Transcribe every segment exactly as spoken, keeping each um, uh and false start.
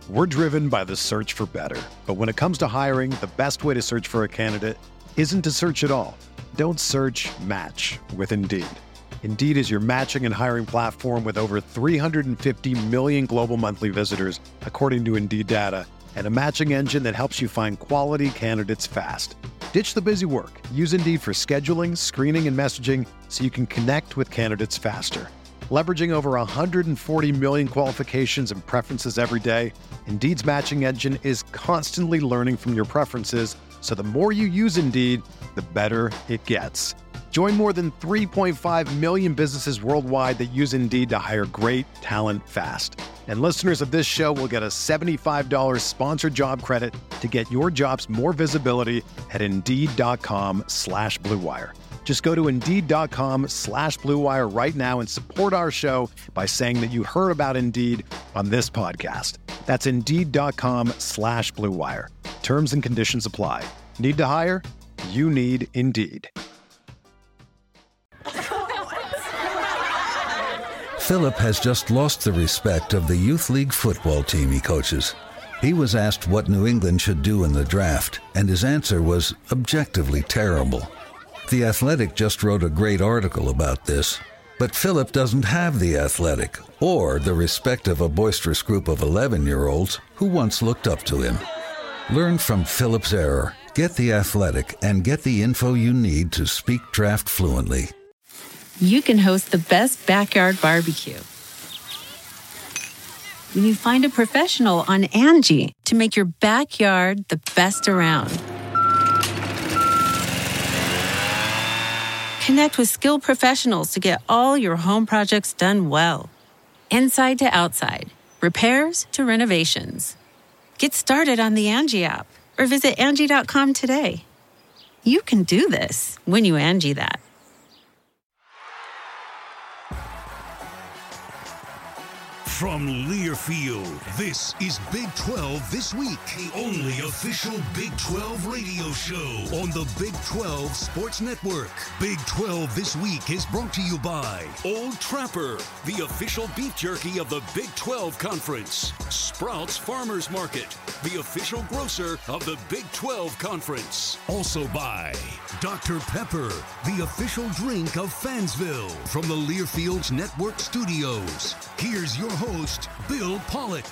We're driven by the search for better. But when it comes to hiring, the best way to search for a candidate isn't to search at all. Don't search, match with Indeed. Indeed is your matching and hiring platform with over three hundred fifty million global monthly visitors, according to Indeed data, and a matching engine that helps you find quality candidates fast. Ditch the busy work. Use Indeed for scheduling, screening, and messaging so you can connect with candidates faster. Leveraging over one hundred forty million qualifications and preferences every day, Indeed's matching engine is constantly learning from your preferences, so the more you use Indeed, the better it gets. Join more than three point five million businesses worldwide that use Indeed to hire great talent fast. And listeners of this show will get a seventy-five dollars sponsored job credit to get your jobs more visibility at Indeed.com slash Blue Wire. Just go to Indeed.com slash Blue Wire right now and support our show by saying that you heard about Indeed on this podcast. That's Indeed.com slash Blue Wire. Terms and conditions apply. Need to hire? You need Indeed. Philip has just lost the respect of the youth league football team he coaches. He was asked what New England should do in the draft, and his answer was objectively terrible. The Athletic just wrote a great article about this, but Philip doesn't have The Athletic or the respect of a boisterous group of eleven-year-olds who once looked up to him. Learn from Philip's error, get The Athletic, and get the info you need to speak draft fluently. You can host the best backyard barbecue when you find a professional on Angie to make your backyard the best around. Connect with skilled professionals to get all your home projects done well. Inside to outside, repairs to renovations. Get started on the Angie app or visit Angie dot com today. You can do this when you Angie that. From Learfield, this is Big twelve This Week, the only official Big twelve radio show on the Big twelve Sports Network. Big twelve This Week is brought to you by Old Trapper, the official beef jerky of the Big twelve Conference. Sprouts Farmers Market, the official grocer of the Big twelve Conference. Also by Doctor Pepper, the official drink of Fansville, from the Learfield's Network Studios. Here's your host, Bill Pollock.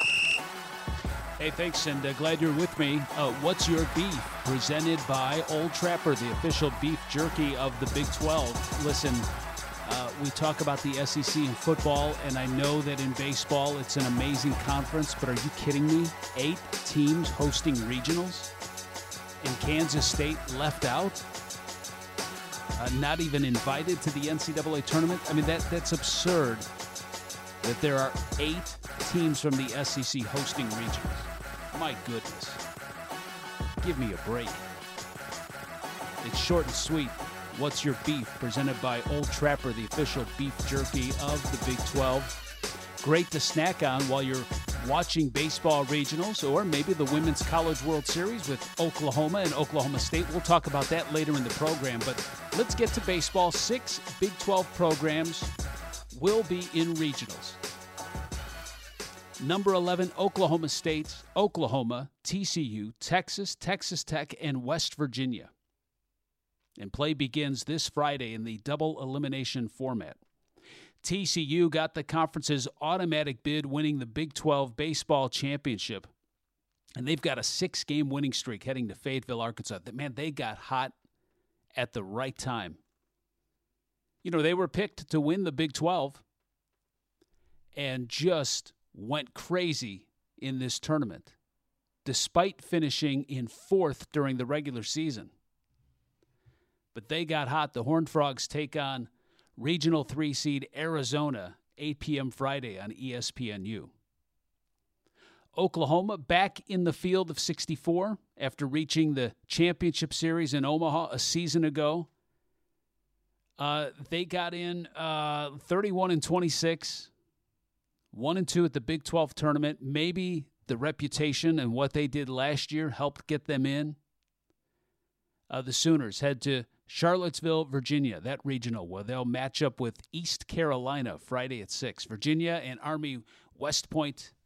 Hey, thanks, and uh, glad you're with me. Uh, What's Your Beef? Presented by Old Trapper, the official beef jerky of the Big twelve. Listen, uh, we talk about the S E C in football, and I know that in baseball it's an amazing conference, but are you kidding me? Eight teams hosting regionals, and Kansas State left out? Uh, not even invited to the N C double A tournament? I mean, that that's absurd. That there are eight teams from the S E C hosting regionals. My goodness. Give me a break. It's short and sweet. What's Your Beef? Presented by Old Trapper, the official beef jerky of the Big twelve. Great to snack on while you're watching baseball regionals or maybe the Women's College World Series with Oklahoma and Oklahoma State. We'll talk about that later in the program. But let's get to baseball. Six Big twelve programs will be in regionals. Number eleven, Oklahoma State, Oklahoma, T C U, Texas, Texas Tech, and West Virginia. And play begins this Friday in the double elimination format. T C U got the conference's automatic bid, winning the Big twelve baseball championship. And they've got a six-game winning streak heading to Fayetteville, Arkansas. Man, they got hot at the right time. You know, they were picked to win the Big twelve and just went crazy in this tournament, despite finishing in fourth during the regular season. But they got hot. The Horned Frogs take on Regional three seed Arizona, eight p.m. Friday on E S P N U. Oklahoma back in the field of sixty-four after reaching the championship series in Omaha a season ago. Uh, they got in uh, thirty-one and twenty-six, one and two at the Big twelve tournament. Maybe the reputation and what they did last year helped get them in. Uh, the Sooners head to Charlottesville, Virginia, that regional, where they'll match up with East Carolina Friday at six. Virginia and Army West Point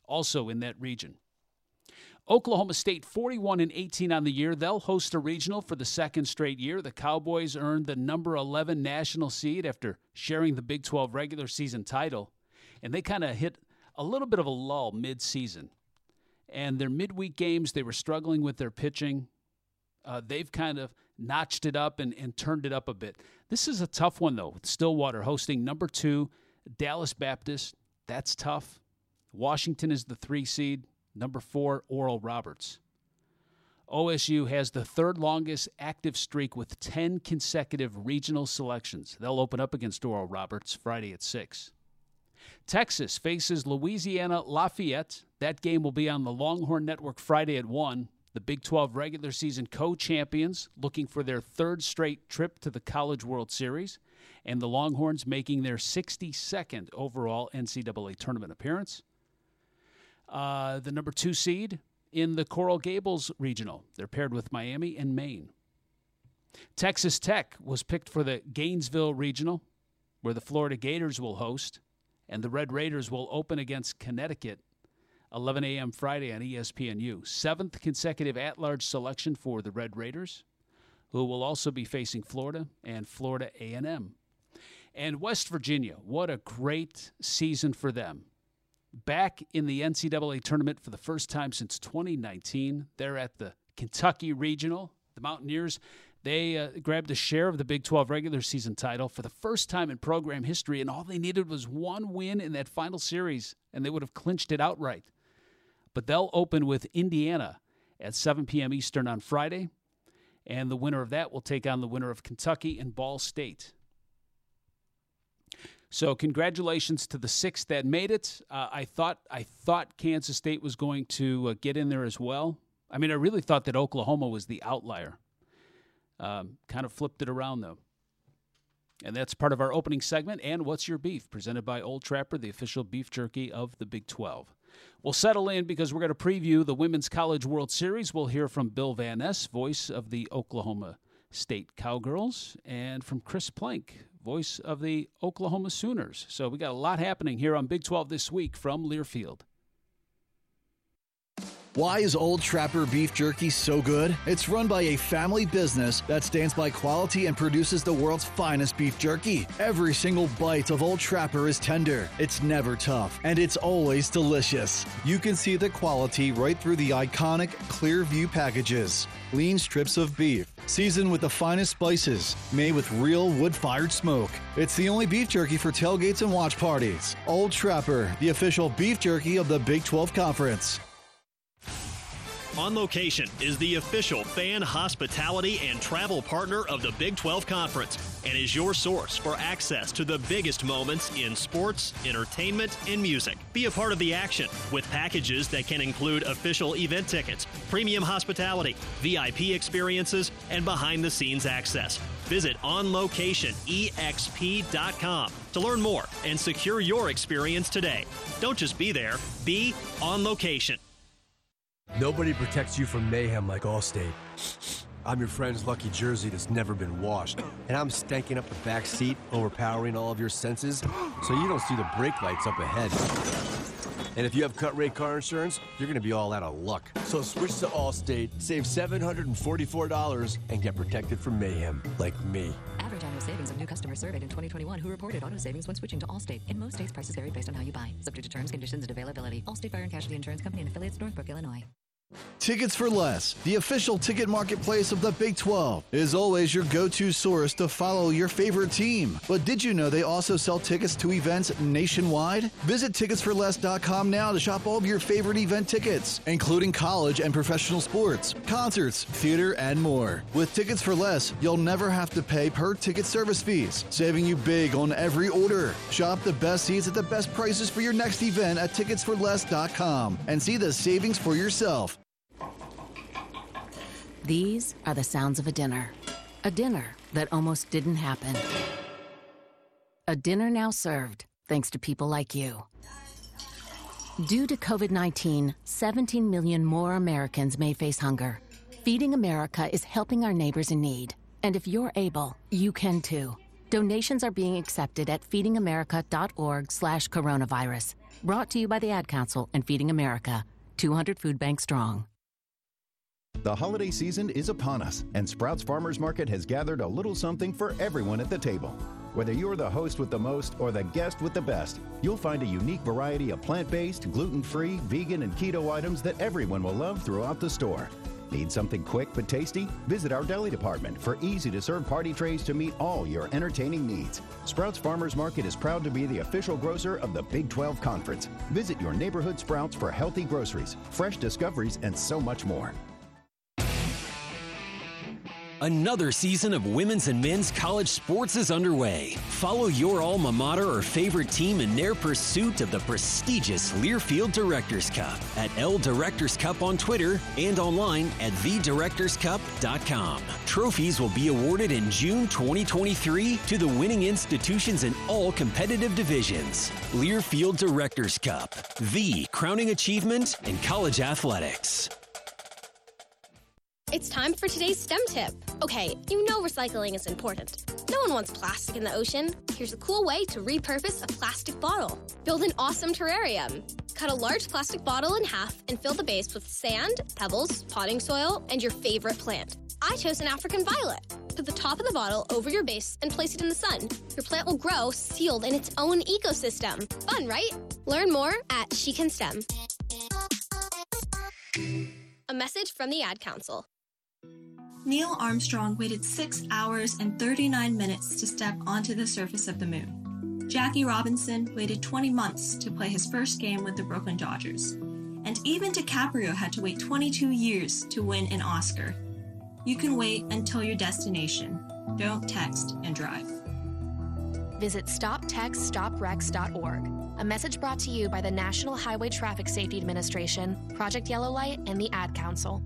also in that region. Oklahoma State, forty-one and eighteen on the year. They'll host a regional for the second straight year. The Cowboys earned the number eleven national seed after sharing the Big twelve regular season title. And they kind of hit a little bit of a lull mid-season. And their midweek games, they were struggling with their pitching. Uh, they've kind of notched it up and, and turned it up a bit. This is a tough one, though. Stillwater hosting number two, Dallas Baptist. That's tough. Washington is the three seed. Number four, Oral Roberts. O S U has the third longest active streak with ten consecutive regional selections. They'll open up against Oral Roberts Friday at six. Texas faces Louisiana Lafayette. That game will be on the Longhorn Network Friday at one. The Big twelve regular season co-champions looking for their third straight trip to the College World Series, and the Longhorns making their sixty-second overall N C double A tournament appearance. Uh, the number two seed in the Coral Gables Regional. They're paired with Miami and Maine. Texas Tech was picked for the Gainesville Regional, where the Florida Gators will host, and the Red Raiders will open against Connecticut, eleven a.m. Friday on E S P N U. Seventh consecutive at-large selection for the Red Raiders, who will also be facing Florida and Florida A and M. And West Virginia, what a great season for them. Back in the N C double A tournament for the first time since twenty nineteen. They're at the Kentucky Regional. The Mountaineers, they uh, grabbed a share of the Big twelve regular season title for the first time in program history, and all they needed was one win in that final series, and they would have clinched it outright. But they'll open with Indiana at seven p.m. Eastern on Friday, and the winner of that will take on the winner of Kentucky and Ball State. So congratulations to the six that made it. Uh, I thought I thought Kansas State was going to uh, get in there as well. I mean, I really thought that Oklahoma was the outlier. Um, kind of flipped it around, though. And that's part of our opening segment, and What's Your Beef, presented by Old Trapper, the official beef jerky of the Big twelve. We'll settle in because we're going to preview the Women's College World Series. We'll hear from Bill Van Ness, voice of the Oklahoma State Cowgirls, and from Chris Plank, voice of the Oklahoma Sooners. So we got a lot happening here on Big twelve this week from Learfield. Why is Old Trapper Beef Jerky so good? It's run by a family business that stands by quality and produces the world's finest beef jerky. Every single bite of Old Trapper is tender, it's never tough, and it's always delicious. You can see the quality right through the iconic Clearview packages. Lean strips of beef, seasoned with the finest spices, made with real wood-fired smoke. It's the only beef jerky for tailgates and watch parties. Old Trapper, the official beef jerky of the Big twelve Conference. On Location is the official fan hospitality and travel partner of the Big twelve Conference and is your source for access to the biggest moments in sports, entertainment, and music. Be a part of the action with packages that can include official event tickets, premium hospitality, V I P experiences, and behind-the-scenes access. Visit on location E X P dot com to learn more and secure your experience today. Don't just be there, be on location. Nobody protects you from mayhem like Allstate. I'm your friend's lucky jersey that's never been washed, and I'm stanking up the back seat, overpowering all of your senses, so you don't see the brake lights up ahead. And if you have cut-rate car insurance, you're going to be all out of luck. So switch to Allstate, save seven hundred forty-four dollars, and get protected from mayhem, like me. Average annual savings of new customers surveyed in twenty twenty-one who reported auto savings when switching to Allstate. In most states, prices vary based on how you buy. Subject to terms, conditions, and availability. Allstate Fire and Casualty Insurance Company and affiliates, Northbrook, Illinois. Tickets for Less, the official ticket marketplace of the Big twelve, is always your go-to source to follow your favorite team. But did you know they also sell tickets to events nationwide? Visit tickets for less dot com now to shop all of your favorite event tickets, including college and professional sports, concerts, theater, and more. With Tickets for Less, you'll never have to pay per ticket service fees, saving you big on every order. Shop the best seats at the best prices for your next event at tickets for less dot com and see the savings for yourself. These are the sounds of a dinner. A dinner that almost didn't happen. A dinner now served, thanks to people like you. Due to covid nineteen, seventeen million more Americans may face hunger. Feeding America is helping our neighbors in need. And if you're able, you can too. Donations are being accepted at feedingamerica.org slash coronavirus. Brought to you by the Ad Council and Feeding America, two hundred food banks strong. The holiday season is upon us, and Sprouts Farmers Market has gathered a little something for everyone at the table. Whether you're the host with the most or the guest with the best, you'll find a unique variety of plant-based, gluten-free, vegan, and keto items that everyone will love throughout the store. Need something quick but tasty? Visit our deli department for easy-to-serve party trays to meet all your entertaining needs. Sprouts Farmers Market is proud to be the official grocer of the Big twelve Conference. Visit your neighborhood Sprouts for healthy groceries, fresh discoveries, and so much more. Another season of women's and men's college sports is underway. Follow your alma mater or favorite team in their pursuit of the prestigious Learfield Directors Cup at L Directors Cup on Twitter and online at the directors cup dot com. Trophies will be awarded in June twenty twenty-three to the winning institutions in all competitive divisions. Learfield Directors Cup, the crowning achievement in college athletics. It's time for today's STEM tip. Okay, you know recycling is important. No one wants plastic in the ocean. Here's a cool way to repurpose a plastic bottle. Build an awesome terrarium. Cut a large plastic bottle in half and fill the base with sand, pebbles, potting soil, and your favorite plant. I chose an African violet. Put the top of the bottle over your base and place it in the sun. Your plant will grow sealed in its own ecosystem. Fun, right? Learn more at She Can STEM. A message from the Ad Council. Neil Armstrong waited six hours and thirty-nine minutes to step onto the surface of the moon. Jackie Robinson waited twenty months to play his first game with the Brooklyn Dodgers. And even DiCaprio had to wait twenty-two years to win an Oscar. You can wait until your destination. Don't text and drive. Visit stop text stop wrecks dot org. A message brought to you by the National Highway Traffic Safety Administration, Project Yellow Light, and the Ad Council.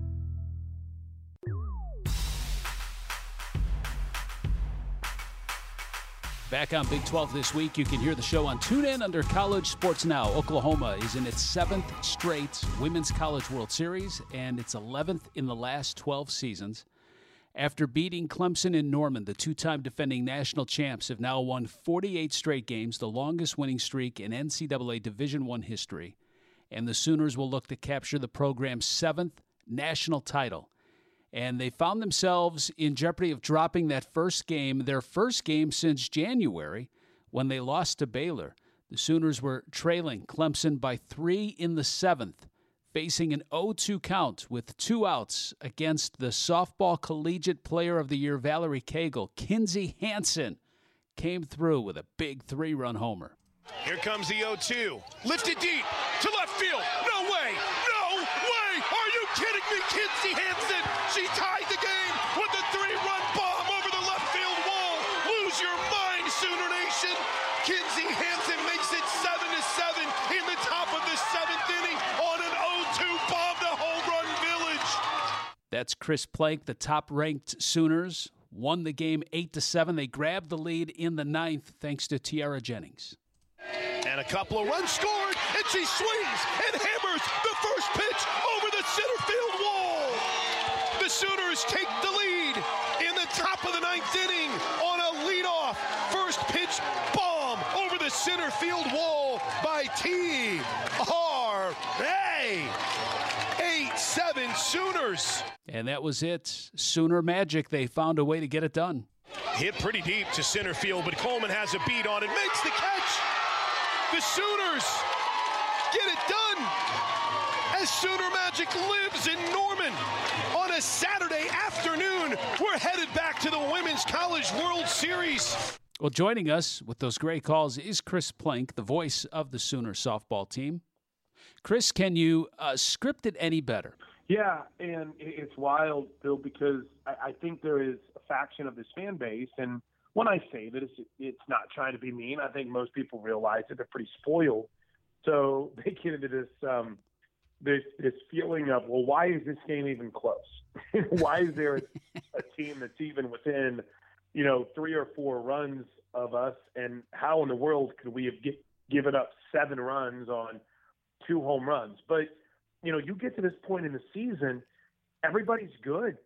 Back on Big twelve this week, you can hear the show on TuneIn under College Sports Now. Oklahoma is in its seventh straight Women's College World Series and its eleventh in the last twelve seasons. After beating Clemson in Norman, the two-time defending national champs have now won forty-eight straight games, the longest winning streak in N C double A Division I history. And the Sooners will look to capture the program's seventh national title. And they found themselves in jeopardy of dropping that first game, their first game since January, when they lost to Baylor. The Sooners were trailing Clemson by three in the seventh, facing an oh two count with two outs against the Softball Collegiate Player of the Year, Valerie Cagle. Kinsey Hansen came through with a big three-run homer. Here comes the oh two. Lifted deep to left field. No way! No way! Are you kidding me? Kinsey Hansen! She tied the game with a three-run bomb over the left field wall. Lose your mind, Sooner Nation! Kinsey Hansen makes it seven to seven in the top of the seventh inning on an oh two bomb to Home Run Village. That's Chris Plank. The top-ranked Sooners won the game eight to seven. They grabbed the lead in the ninth thanks to Tiara Jennings. And a couple of runs scored, and she swings and hammers the first pitch over the center field wall. The Sooners take the lead in the top of the ninth inning on a leadoff first pitch bomb over the center field wall by T R A. eight seven Sooners. And that was it. Sooner Magic. They found a way to get it done. Hit pretty deep to center field, but Coleman has a beat on it, makes the catch. The Sooners get it done as Sooner Magic lives in Norman on a Saturday afternoon. We're headed back to the Women's College World Series. Well, joining us with those great calls is Chris Plank, the voice of the Sooner softball team. Chris, can you uh, script it any better? Yeah, and it's wild, Bill, because I, I think there is a faction of this fan base, and when I say that, it's, it's not trying to be mean. I think most people realize that they're pretty spoiled. So they get into this um, this this feeling of, well, why is this game even close? Why is there a, a team that's even within, you know, three or four runs of us? And how in the world could we have get, given up seven runs on two home runs? But, you know, you get to this point in the season, everybody's good.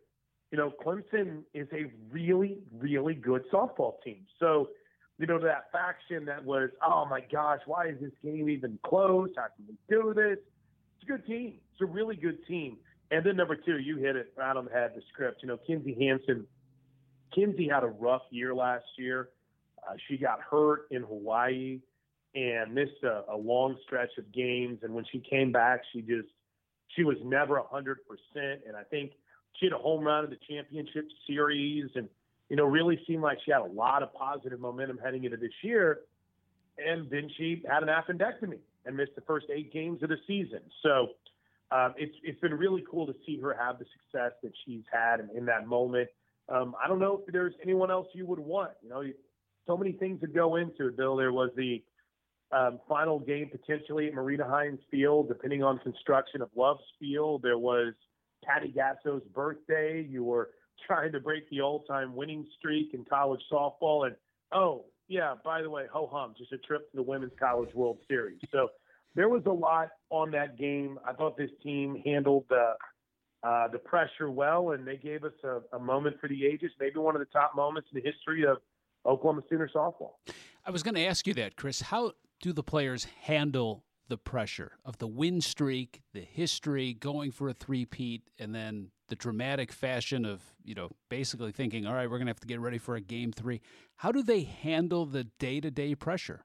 you know, Clemson is a really, really good softball team. So, you know, that faction that was, oh my gosh, why is this game even close? How can we do this? It's a good team. It's a really good team. And then number two, you hit it right on the head, the script. You know, Kinsey Hansen, Kinsey had a rough year last year. Uh, she got hurt in Hawaii and missed a, a long stretch of games. And when she came back, she just, she was never one hundred percent. And I think she had a home run in the championship series and, you know, really seemed like she had a lot of positive momentum heading into this year. And then she had an appendectomy and missed the first eight games of the season. So um, it's it's been really cool to see her have the success that she's had in, in that moment. Um, I don't know if there's anyone else you would want. You know, so many things that go into it, Bill. There was the um, final game potentially at Marita Hines Field, depending on construction of Love's Field. There was Patty Gasso's birthday. You were trying to break the all-time winning streak in college softball. And, oh, yeah, by the way, ho-hum, just a trip to the Women's College World Series. So there was a lot on that game. I thought this team handled the, uh, the pressure well, and they gave us a, a moment for the ages, maybe one of the top moments in the history of Oklahoma Sooner softball. I was going to ask you that, Chris. How do the players handle the pressure of the win streak, the history, going for a three-peat, and then the dramatic fashion of, you know, basically thinking, all right, we're going to have to get ready for a game three. How do they handle the day-to-day pressure?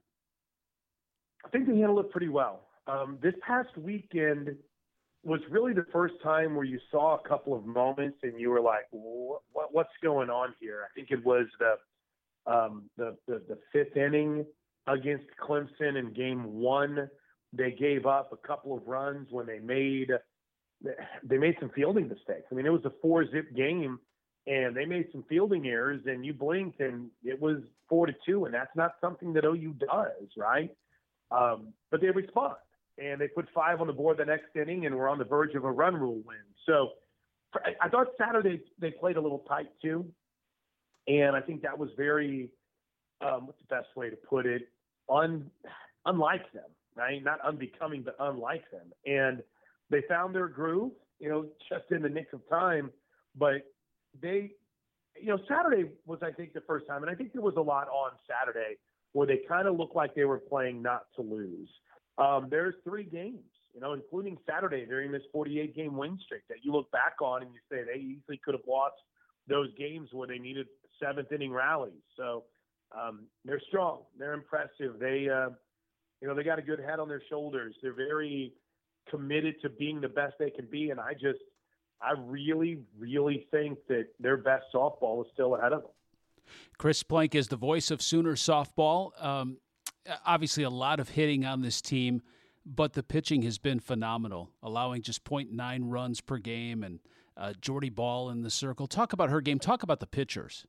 I think they handle it pretty well. Um, this past weekend was really the first time where you saw a couple of moments and you were like, what, what's going on here? I think it was the, um, the, the, the fifth inning against Clemson in game one. They gave up a couple of runs when they made they made some fielding mistakes. I mean, it was a four-zip game, and they made some fielding errors, and you blinked, and it was four to two, and that's not something that O U does, right? Um, but they respond, and they put five on the board the next inning, and we're on the verge of a run rule win. So I thought Saturday they played a little tight too, and I think that was very um, what's the best way to put it? Un, unlike them. Right? Not unbecoming, but unlike them. And they found their groove, you know, just in the nick of time. But they, you know, Saturday was, I think, the first time. And I think there was a lot on Saturday where they kind of looked like they were playing not to lose. Um, there's three games, you know, including Saturday during this forty-eight game win streak that you look back on and you say they easily could have lost those games where they needed seventh inning rallies. So um, they're strong. They're impressive. They, uh, You know, they got a good head on their shoulders. They're very committed to being the best they can be. And I just, I really, really think that their best softball is still ahead of them. Chris Plank is the voice of Sooner softball. Um, obviously, a lot of hitting on this team, but the pitching has been phenomenal, allowing just point nine runs per game. And uh, Jordy Ball in the circle. Talk about her game. Talk about the pitchers.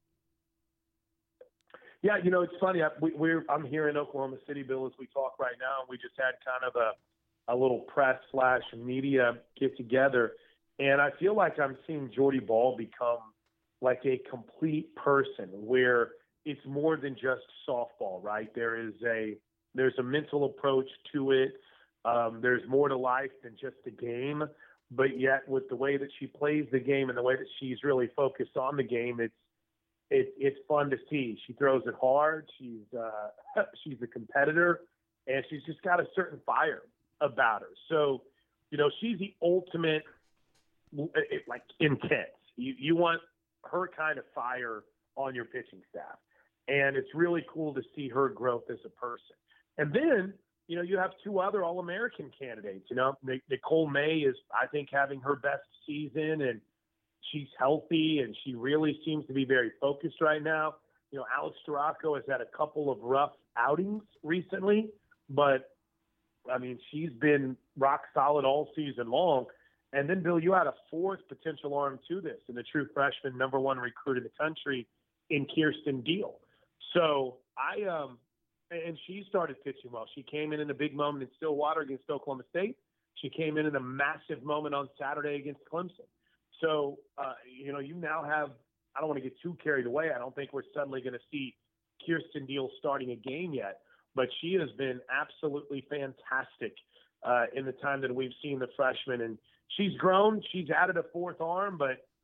Yeah, you know, it's funny. I, we, we're I'm here in Oklahoma City, Bill, as we talk right now. And we just had kind of a, a little press slash media get together. And I feel like I'm seeing Jordy Ball become like a complete person where it's more than just softball, right? There is a there's a mental approach to it. Um, there's more to life than just a game. But yet with the way that she plays the game and the way that she's really focused on the game, it's It, it's fun to see. She throws it hard. She's uh, she's a competitor, and she's just got a certain fire about her. So, you know, she's the ultimate, it, like, intense. You you want her kind of fire on your pitching staff, and it's really cool to see her growth as a person. And then, you know, you have two other All-American candidates. You know, Nicole May is, I think, having her best season, and she's healthy, and she really seems to be very focused right now. You know, Alex Storako has had a couple of rough outings recently, but, I mean, she's been rock solid all season long. And then, Bill, you had a fourth potential arm to this, and the true freshman number one recruit in the country in Kirsten Deal. So I um, – and she started pitching well. She came in in a big moment in Stillwater against Oklahoma State. She came in in a massive moment on Saturday against Clemson. So, uh, you know, you now have – I don't want to get too carried away. I don't think we're suddenly going to see Kirsten Deal starting a game yet. But she has been absolutely fantastic uh, in the time that we've seen the freshman. And she's grown. She's added a fourth arm. But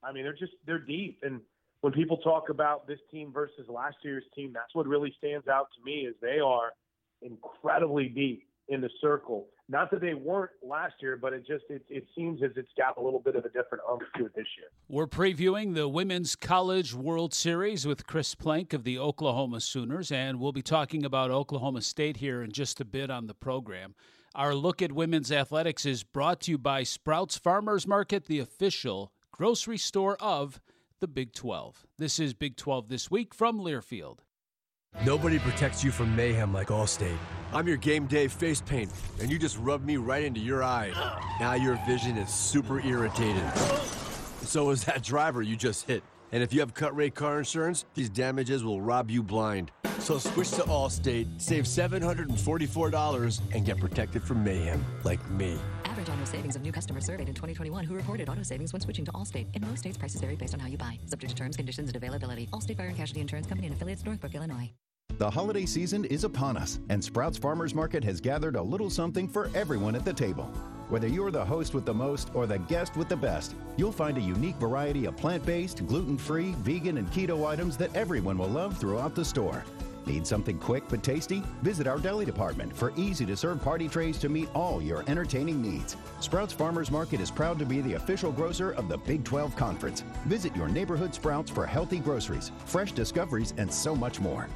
I mean, they're just they're deep. And when people talk about this team versus last year's team, that's what really stands out to me is they are incredibly deep in the circle. Not that they weren't last year, but it just it, it seems as it's got a little bit of a different oomph to it this year. We're previewing the Women's College World Series with Chris Plank of the Oklahoma Sooners, and we'll be talking about Oklahoma State here in just a bit on the program. Our look at women's athletics is brought to you by Sprouts Farmers Market, the official grocery store of the Big twelve. This is Big twelve This Week from Learfield. Nobody protects you from mayhem like Allstate. I'm your game day face paint, and you just rubbed me right into your eye. Now your vision is super irritated. So is that driver you just hit. And if you have cut rate car insurance, these damages will rob you blind. So switch to Allstate, save seven hundred forty-four dollars, and get protected from mayhem like me. Average auto savings of new customers surveyed in twenty twenty-one who reported auto savings when switching to Allstate. In most states, prices vary based on how you buy. Subject to terms, conditions, and availability. Allstate Fire and Casualty Insurance Company and affiliates, Northbrook, Illinois. The holiday season is upon us, and Sprouts Farmers Market has gathered a little something for everyone at the table. Whether you're the host with the most or the guest with the best, you'll find a unique variety of plant-based, gluten-free, vegan, and keto items that everyone will love throughout the store. Need something quick but tasty? Visit our deli department for easy-to-serve party trays to meet all your entertaining needs. Sprouts Farmers Market is proud to be the official grocer of the Big twelve Conference. Visit your neighborhood Sprouts for healthy groceries, fresh discoveries, and so much more.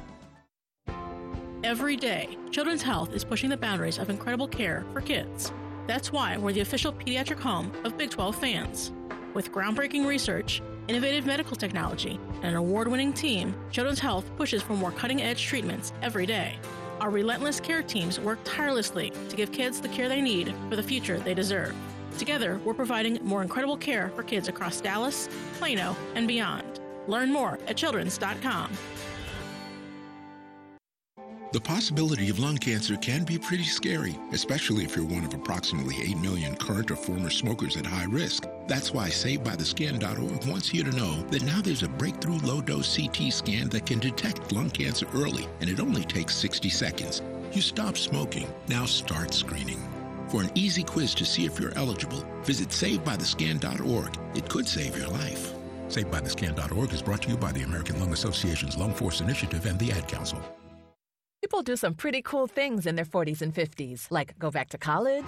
Every day, Children's Health is pushing the boundaries of incredible care for kids. That's why we're the official pediatric home of Big twelve fans. With groundbreaking research, innovative medical technology, and an award-winning team, Children's Health pushes for more cutting-edge treatments every day. Our relentless care teams work tirelessly to give kids the care they need for the future they deserve. Together, we're providing more incredible care for kids across Dallas, Plano, and beyond. Learn more at children's dot com. The possibility of lung cancer can be pretty scary, especially if you're one of approximately eight million current or former smokers at high risk. That's why Saved By The Scan dot org wants you to know that now there's a breakthrough low-dose C T scan that can detect lung cancer early, and it only takes sixty seconds. You stop smoking, now start screening. For an easy quiz to see if you're eligible, visit Saved By The Scan dot org. It could save your life. Saved By The Scan dot org is brought to you by the American Lung Association's Lung Force Initiative and the Ad Council. People do some pretty cool things in their forties and fifties, like go back to college,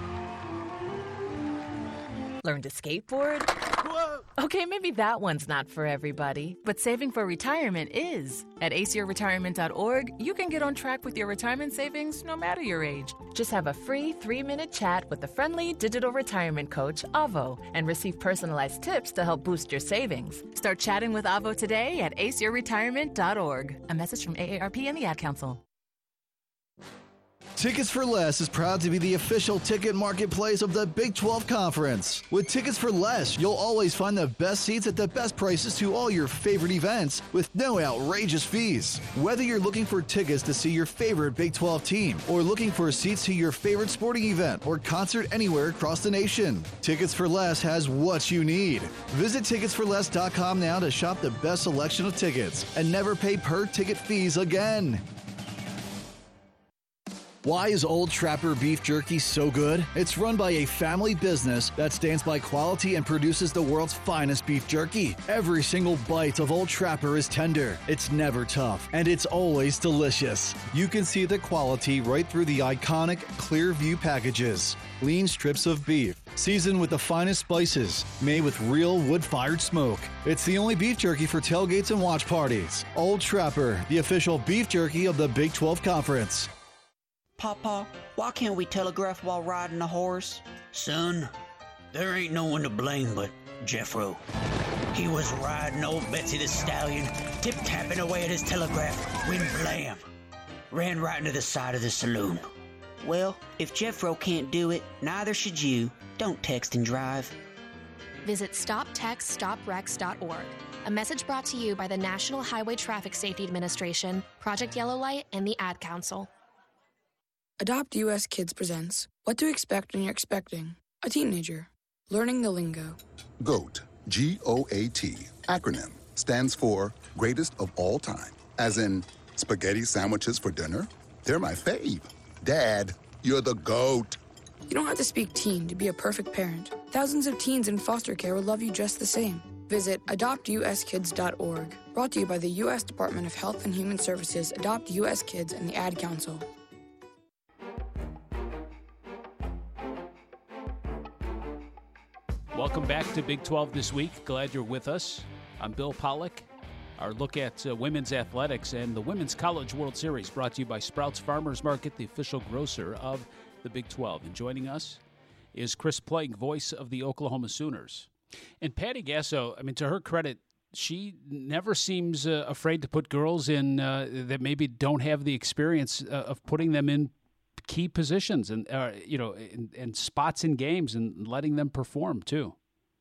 learn to skateboard. Whoa. Okay, maybe that one's not for everybody, but saving for retirement is. At A C E R retirement dot org, you can get on track with your retirement savings no matter your age. Just have a free three-minute chat with the friendly digital retirement coach, Avo, and receive personalized tips to help boost your savings. Start chatting with Avo today at A C E R retirement dot org. A message from A A R P and the Ad Council. Tickets for Less is proud to be the official ticket marketplace of the Big twelve Conference. With Tickets for Less, you'll always find the best seats at the best prices to all your favorite events with no outrageous fees. Whether you're looking for tickets to see your favorite Big twelve team or looking for seats to your favorite sporting event or concert anywhere across the nation, Tickets for Less has what you need. Visit tickets for less dot com now to shop the best selection of tickets and never pay per ticket fees again. Why is Old Trapper Beef Jerky so good? It's run by a family business that stands by quality and produces the world's finest beef jerky. Every single bite of Old Trapper is tender, it's never tough, and it's always delicious. You can see the quality right through the iconic Clearview packages. Lean strips of beef, seasoned with the finest spices, made with real wood-fired smoke. It's the only beef jerky for tailgates and watch parties. Old Trapper, the official beef jerky of the Big twelve Conference. Papa, why can't we telegraph while riding a horse? Son, there ain't no one to blame but Jeffro. He was riding old Betsy the Stallion, tip-tapping away at his telegraph, when blam, ran right into the side of the saloon. Well, if Jeffro can't do it, neither should you. Don't text and drive. Visit stop text stop wrecks dot org. A message brought to you by the National Highway Traffic Safety Administration, Project Yellow Light, and the Ad Council. Adopt U S Kids presents What to Expect When You're Expecting a Teenager. Learning the lingo. GOAT, G O A T, acronym, stands for Greatest of All Time. As in, spaghetti sandwiches for dinner? They're my fave. Dad, you're the GOAT. You don't have to speak teen to be a perfect parent. Thousands of teens in foster care will love you just the same. Visit adopt u s kids dot org. Brought to you by the U S Department of Health and Human Services, Adopt U S Kids, and the Ad Council. Welcome back to Big twelve This Week. Glad you're with us. I'm Bill Pollack. Our look at uh, women's athletics and the Women's College World Series, brought to you by Sprouts Farmers Market, the official grocer of the Big twelve. And joining us is Chris Plank, voice of the Oklahoma Sooners. And Patty Gasso, I mean, to her credit, she never seems uh, afraid to put girls in uh, that maybe don't have the experience uh, of putting them in key positions and, uh, you know, and, and spots in games and letting them perform too.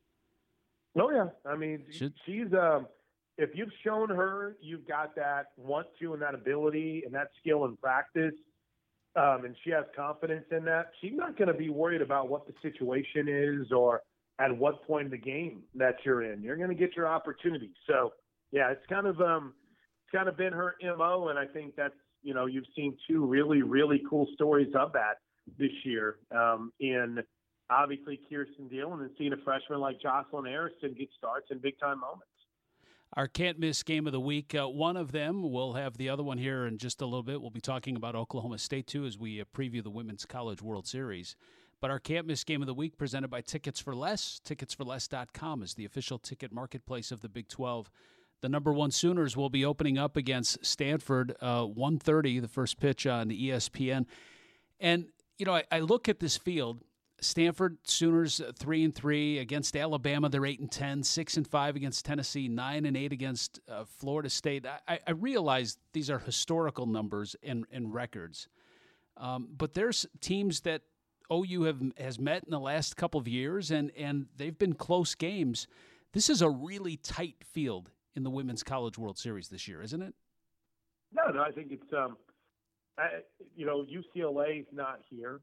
Oh, yeah. I mean, Should... she's, um, if you've shown her you've got that want to and that ability and that skill and practice, um, and she has confidence in that, she's not going to be worried about what the situation is or at what point in the game that you're in. You're going to get your opportunity. So, yeah, it's kind of um, it's kind of been her M O, and I think that's, you know, you've seen two really, really cool stories of that this year um, in obviously Kirsten Dillon and seeing a freshman like Jocelyn Harrison get starts in big-time moments. Our can't-miss game of the week, uh, one of them, we'll have the other one here in just a little bit. We'll be talking about Oklahoma State, too, as we uh, preview the Women's College World Series. But our can't-miss game of the week presented by Tickets for Less. tickets for less dot com is the official ticket marketplace of the Big twelve. The number one Sooners will be opening up against Stanford, uh, one thirty, the first pitch on E S P N. And, you know, I, I look at this field. Stanford Sooners three and three against Alabama. They're eight and ten, six and five against Tennessee, nine and eight against uh, Florida State. I, I realize these are historical numbers and, and records, um, but there's teams that O U have has met in the last couple of years, and and they've been close games. This is a really tight field in the Women's College World Series this year, isn't it? No, no, I think it's um, I, you know, U C L A is not here.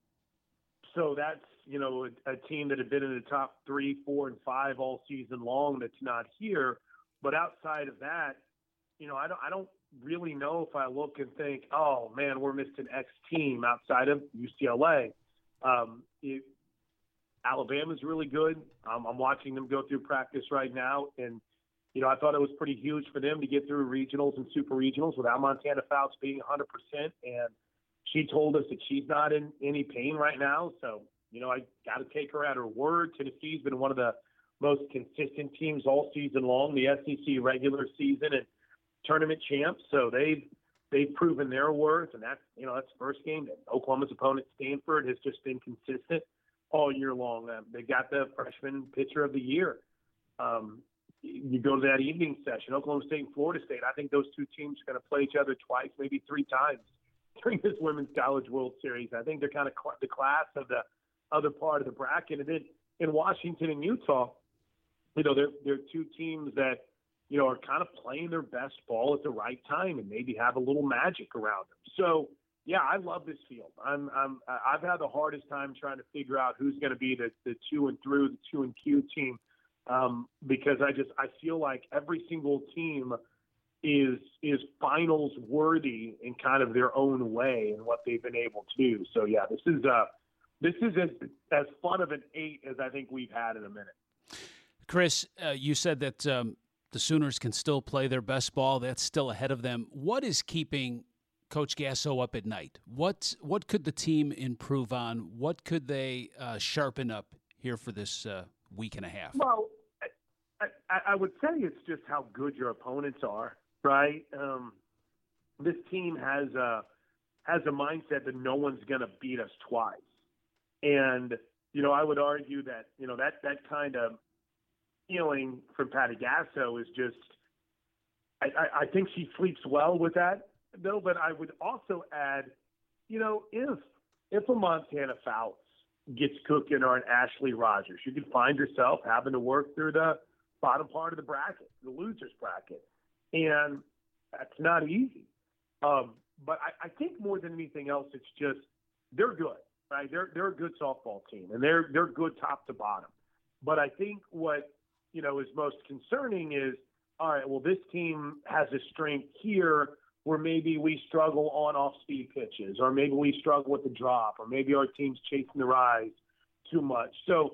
So that's, you know, a, a team that had been in the top three, four, and five all season long that's not here. But outside of that, you know, I don't, I don't really know if I look and think, oh, man, we're missing X team outside of U C L A. Um, it, Alabama's really good. Um, I'm watching them go through practice right now. And, you know, I thought it was pretty huge for them to get through regionals and super regionals without Montana Fouts being one hundred percent. And she told us that she's not in any pain right now. So, you know, I got to take her at her word. Tennessee's been one of the most consistent teams all season long, the S E C regular season and tournament champs. So they've, they've proven their worth. And that's, you know, that's the first game. Oklahoma's opponent, Stanford, has just been consistent all year long. Um, they got the freshman pitcher of the year. Um, you go to that evening session, Oklahoma State and Florida State. I think those two teams are going to play each other twice, maybe three times during this Women's College World Series. I think they're kind of cl- the class of the other part of the bracket. And then in Washington and Utah, you know, they're, they're two teams that, you know, are kind of playing their best ball at the right time and maybe have a little magic around them. So, yeah, I love this field. I'm, I'm, I've had the hardest time trying to figure out who's going to be the, the two and through, the two and Q team, um, because I just I feel like every single team is is finals worthy in kind of their own way and what they've been able to do. So yeah, this is uh this is as as fun of an eight as I think we've had in a minute. Chris, uh, you said that um, the Sooners can still play their best ball. That's still ahead of them. What is keeping Coach Gasso up at night? What what could the team improve on? What could they uh, sharpen up here for this uh, week and a half? Well, I, I, I would say it's just how good your opponents are. Right. Um, this team has a, has a mindset that no one's going to beat us twice. And, you know, I would argue that, you know, that, that kind of feeling from Patty Gasso is just, I, I, I think she sleeps well with that, though. But I would also add, you know, if, if a Montana Fouts gets cooking or an Ashley Rogers, you could find yourself having to work through the bottom part of the bracket, the loser's bracket. And that's not easy. Um, but I, I think more than anything else, it's just they're good, right? They're they're a good softball team, and they're they're good top to bottom. But I think what, you know, is most concerning is, all right, well, this team has a strength here where maybe we struggle on off-speed pitches, or maybe we struggle with the drop, or maybe our team's chasing the rise too much. So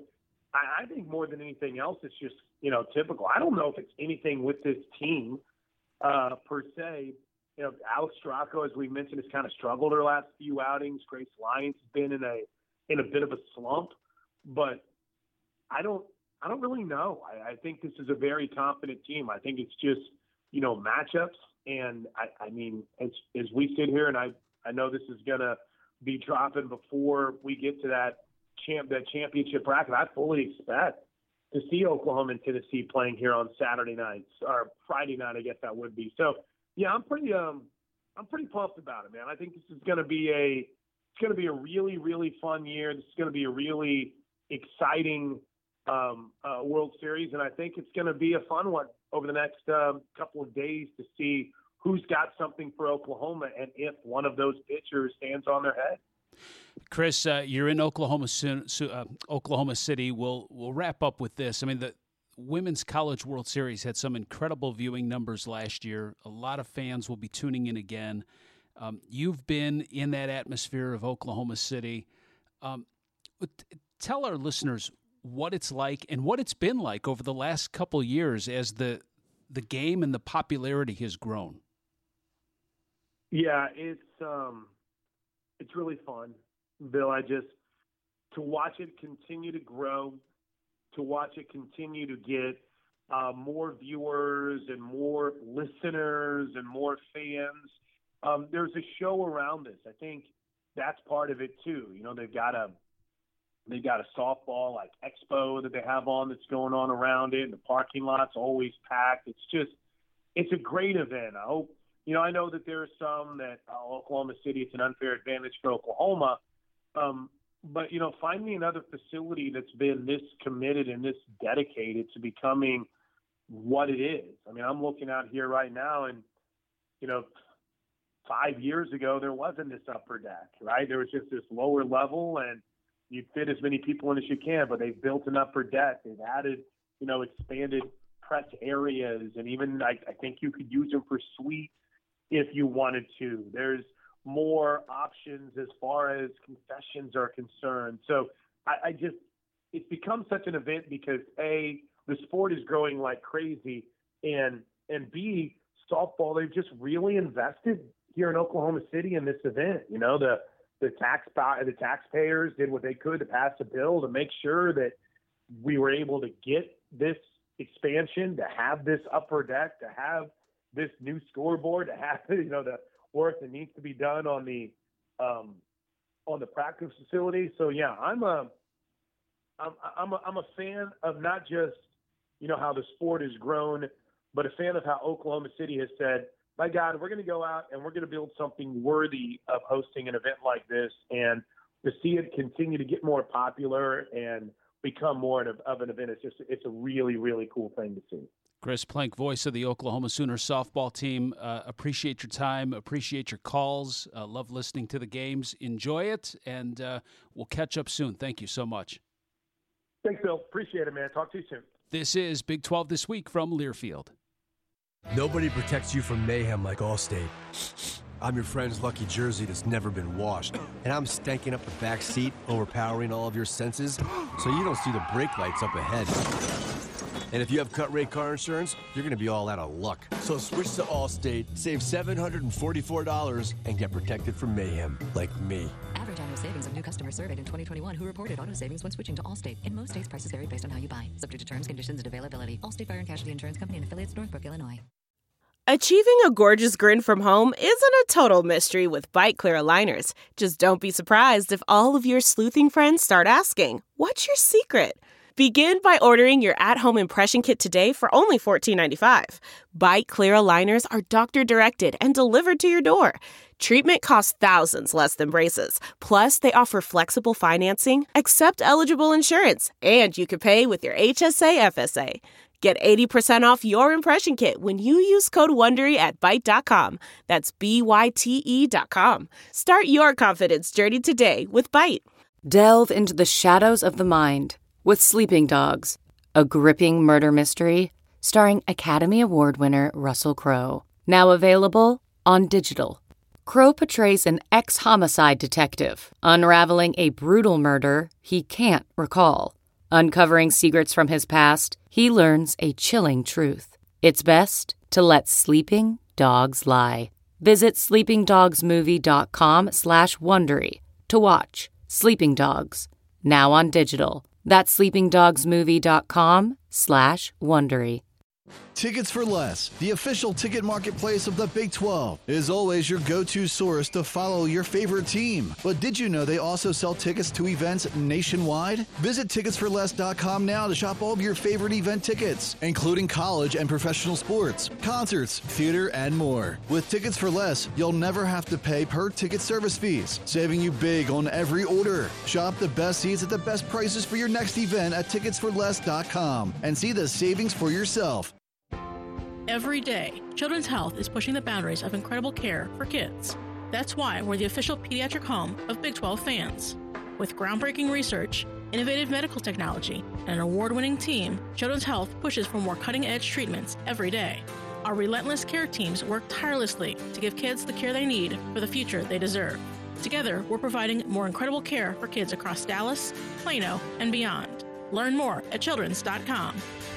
I, I think more than anything else, it's just, you know, typical. I don't know if it's anything with this team uh, per se. You know, Alex Stracco, as we mentioned, has kind of struggled her last few outings. Grace Lyons has been in a in a bit of a slump, but I don't I don't really know. I, I think this is a very confident team. I think it's just, you know, matchups. And I, I mean, as as we sit here, and I, I know this is gonna be dropping before we get to that champ that championship bracket, I fully expect to see Oklahoma and Tennessee playing here on Saturday nights or Friday night, I guess that would be. So yeah, I'm pretty um I'm pretty pumped about it, man. I think this is gonna be a it's gonna be a really, really fun year. This is gonna be a really exciting um, uh, World Series, and I think it's gonna be a fun one over the next uh, couple of days to see who's got something for Oklahoma and if one of those pitchers stands on their head. Chris, uh, you're in Oklahoma, uh, Oklahoma City. We'll we'll wrap up with this. I mean, the Women's College World Series had some incredible viewing numbers last year. A lot of fans will be tuning in again. Um, you've been in that atmosphere of Oklahoma City. Um, tell our listeners what it's like and what it's been like over the last couple years as the the game and the popularity has grown. Yeah, it's um, it's really fun, Bill. I just to watch it continue to grow, to watch it continue to get uh, more viewers and more listeners and more fans. Um, there's a show around this. I think that's part of it too. You know, they've got a they've got a softball like expo that they have on that's going on around it. The parking lot's always packed. It's just it's a great event. I hope. You know, I know that there are some that uh, Oklahoma City, it's an unfair advantage for Oklahoma. Um, but, you know, find me another facility that's been this committed and this dedicated to becoming what it is. I mean, I'm looking out here right now and, you know, five years ago, there wasn't this upper deck, right? There was just this lower level and you fit as many people in as you can, but they've built an upper deck. They've added, you know, expanded press areas, and even I, I think you could use them for suites if you wanted to. There's more options as far as concessions are concerned. So I, I just, it's become such an event because A, the sport is growing like crazy, and and B, softball, they've just really invested here in Oklahoma City in this event. You know, the the tax the taxpayers did what they could to pass a bill to make sure that we were able to get this expansion, to have this upper deck, to have this new scoreboard, to have, you know, the work that needs to be done on the um, on the practice facility. So yeah, I'm a I'm I'm a, I'm a fan of not just, you know, how the sport has grown, but a fan of how Oklahoma City has said, my God, we're going to go out and we're going to build something worthy of hosting an event like this, and to see it continue to get more popular and become more of, of an event. It's just, it's a really, really cool thing to see. Chris Plank, voice of the Oklahoma Sooners softball team. Uh, appreciate your time. Appreciate your calls. Uh, love listening to the games. Enjoy it, and uh, we'll catch up soon. Thank you so much. Thanks, Bill. Appreciate it, man. Talk to you soon. This is Big twelve This Week from Learfield. Nobody protects you from mayhem like Allstate. I'm your friend's lucky jersey that's never been washed, and I'm stanking up the back seat, overpowering all of your senses, so you don't see the brake lights up ahead. And if you have cut rate car insurance, you're going to be all out of luck. So switch to Allstate, save seven hundred forty-four dollars, and get protected from mayhem, like me. Average annual savings of new customers surveyed in twenty twenty-one who reported auto savings when switching to Allstate. In most states, prices vary based on how you buy. Subject to terms, conditions, and availability. Allstate Fire and Casualty Insurance Company and affiliates, Northbrook, Illinois. Achieving a gorgeous grin from home isn't a total mystery with Byte Clear aligners. Just don't be surprised if all of your sleuthing friends start asking, what's your secret? Begin by ordering your at-home impression kit today for only fourteen ninety-five. Byte Clear aligners are doctor-directed and delivered to your door. Treatment costs thousands less than braces. Plus, they offer flexible financing, accept eligible insurance, and you can pay with your H S A F S A. Get eighty percent off your impression kit when you use code WONDERY at Byte dot com. That's B Y T E dot com. Start your confidence journey today with Byte. Delve into the shadows of the mind with Sleeping Dogs, a gripping murder mystery starring Academy Award winner Russell Crowe. Now available on digital. Crowe portrays an ex-homicide detective unraveling a brutal murder he can't recall. Uncovering secrets from his past, he learns a chilling truth. It's best to let sleeping dogs lie. Visit sleepingdogsmovie.com slash Wondery to watch Sleeping Dogs, now on digital. That's sleepingdogsmovie.com slash Wondery. Tickets for Less, the official ticket marketplace of the Big twelve, is always your go-to source to follow your favorite team. But did you know they also sell tickets to events nationwide? Visit tickets for less dot com now to shop all of your favorite event tickets, including college and professional sports, concerts, theater, and more. With Tickets for Less, you'll never have to pay per ticket service fees, saving you big on every order. Shop the best seats at the best prices for your next event at tickets for less dot com and see the savings for yourself. Every day, Children's Health is pushing the boundaries of incredible care for kids. That's why we're the official pediatric home of Big twelve fans. With groundbreaking research, innovative medical technology, and an award-winning team, Children's Health pushes for more cutting-edge treatments every day. Our relentless care teams work tirelessly to give kids the care they need for the future they deserve. Together, we're providing more incredible care for kids across Dallas, Plano, and beyond. Learn more at children's dot com.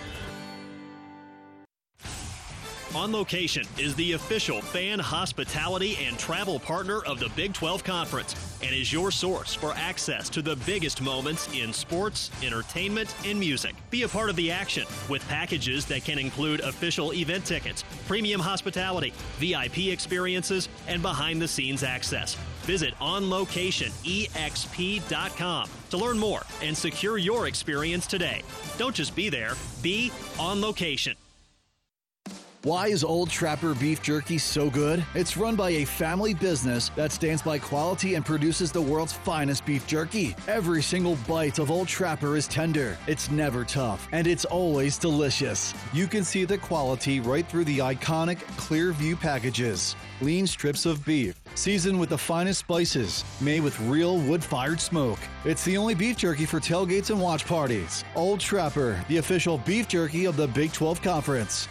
On Location is the official fan hospitality and travel partner of the Big twelve Conference and is your source for access to the biggest moments in sports, entertainment, and music. Be a part of the action with packages that can include official event tickets, premium hospitality, V I P experiences, and behind-the-scenes access. Visit on location E X P dot com to learn more and secure your experience today. Don't just be there, be on location. Why is Old Trapper Beef Jerky so good? It's run by a family business that stands by quality and produces the world's finest beef jerky. Every single bite of Old Trapper is tender, it's never tough, and it's always delicious. You can see the quality right through the iconic Clearview packages. Lean strips of beef, seasoned with the finest spices, made with real wood-fired smoke. It's the only beef jerky for tailgates and watch parties. Old Trapper, the official beef jerky of the Big twelve Conference.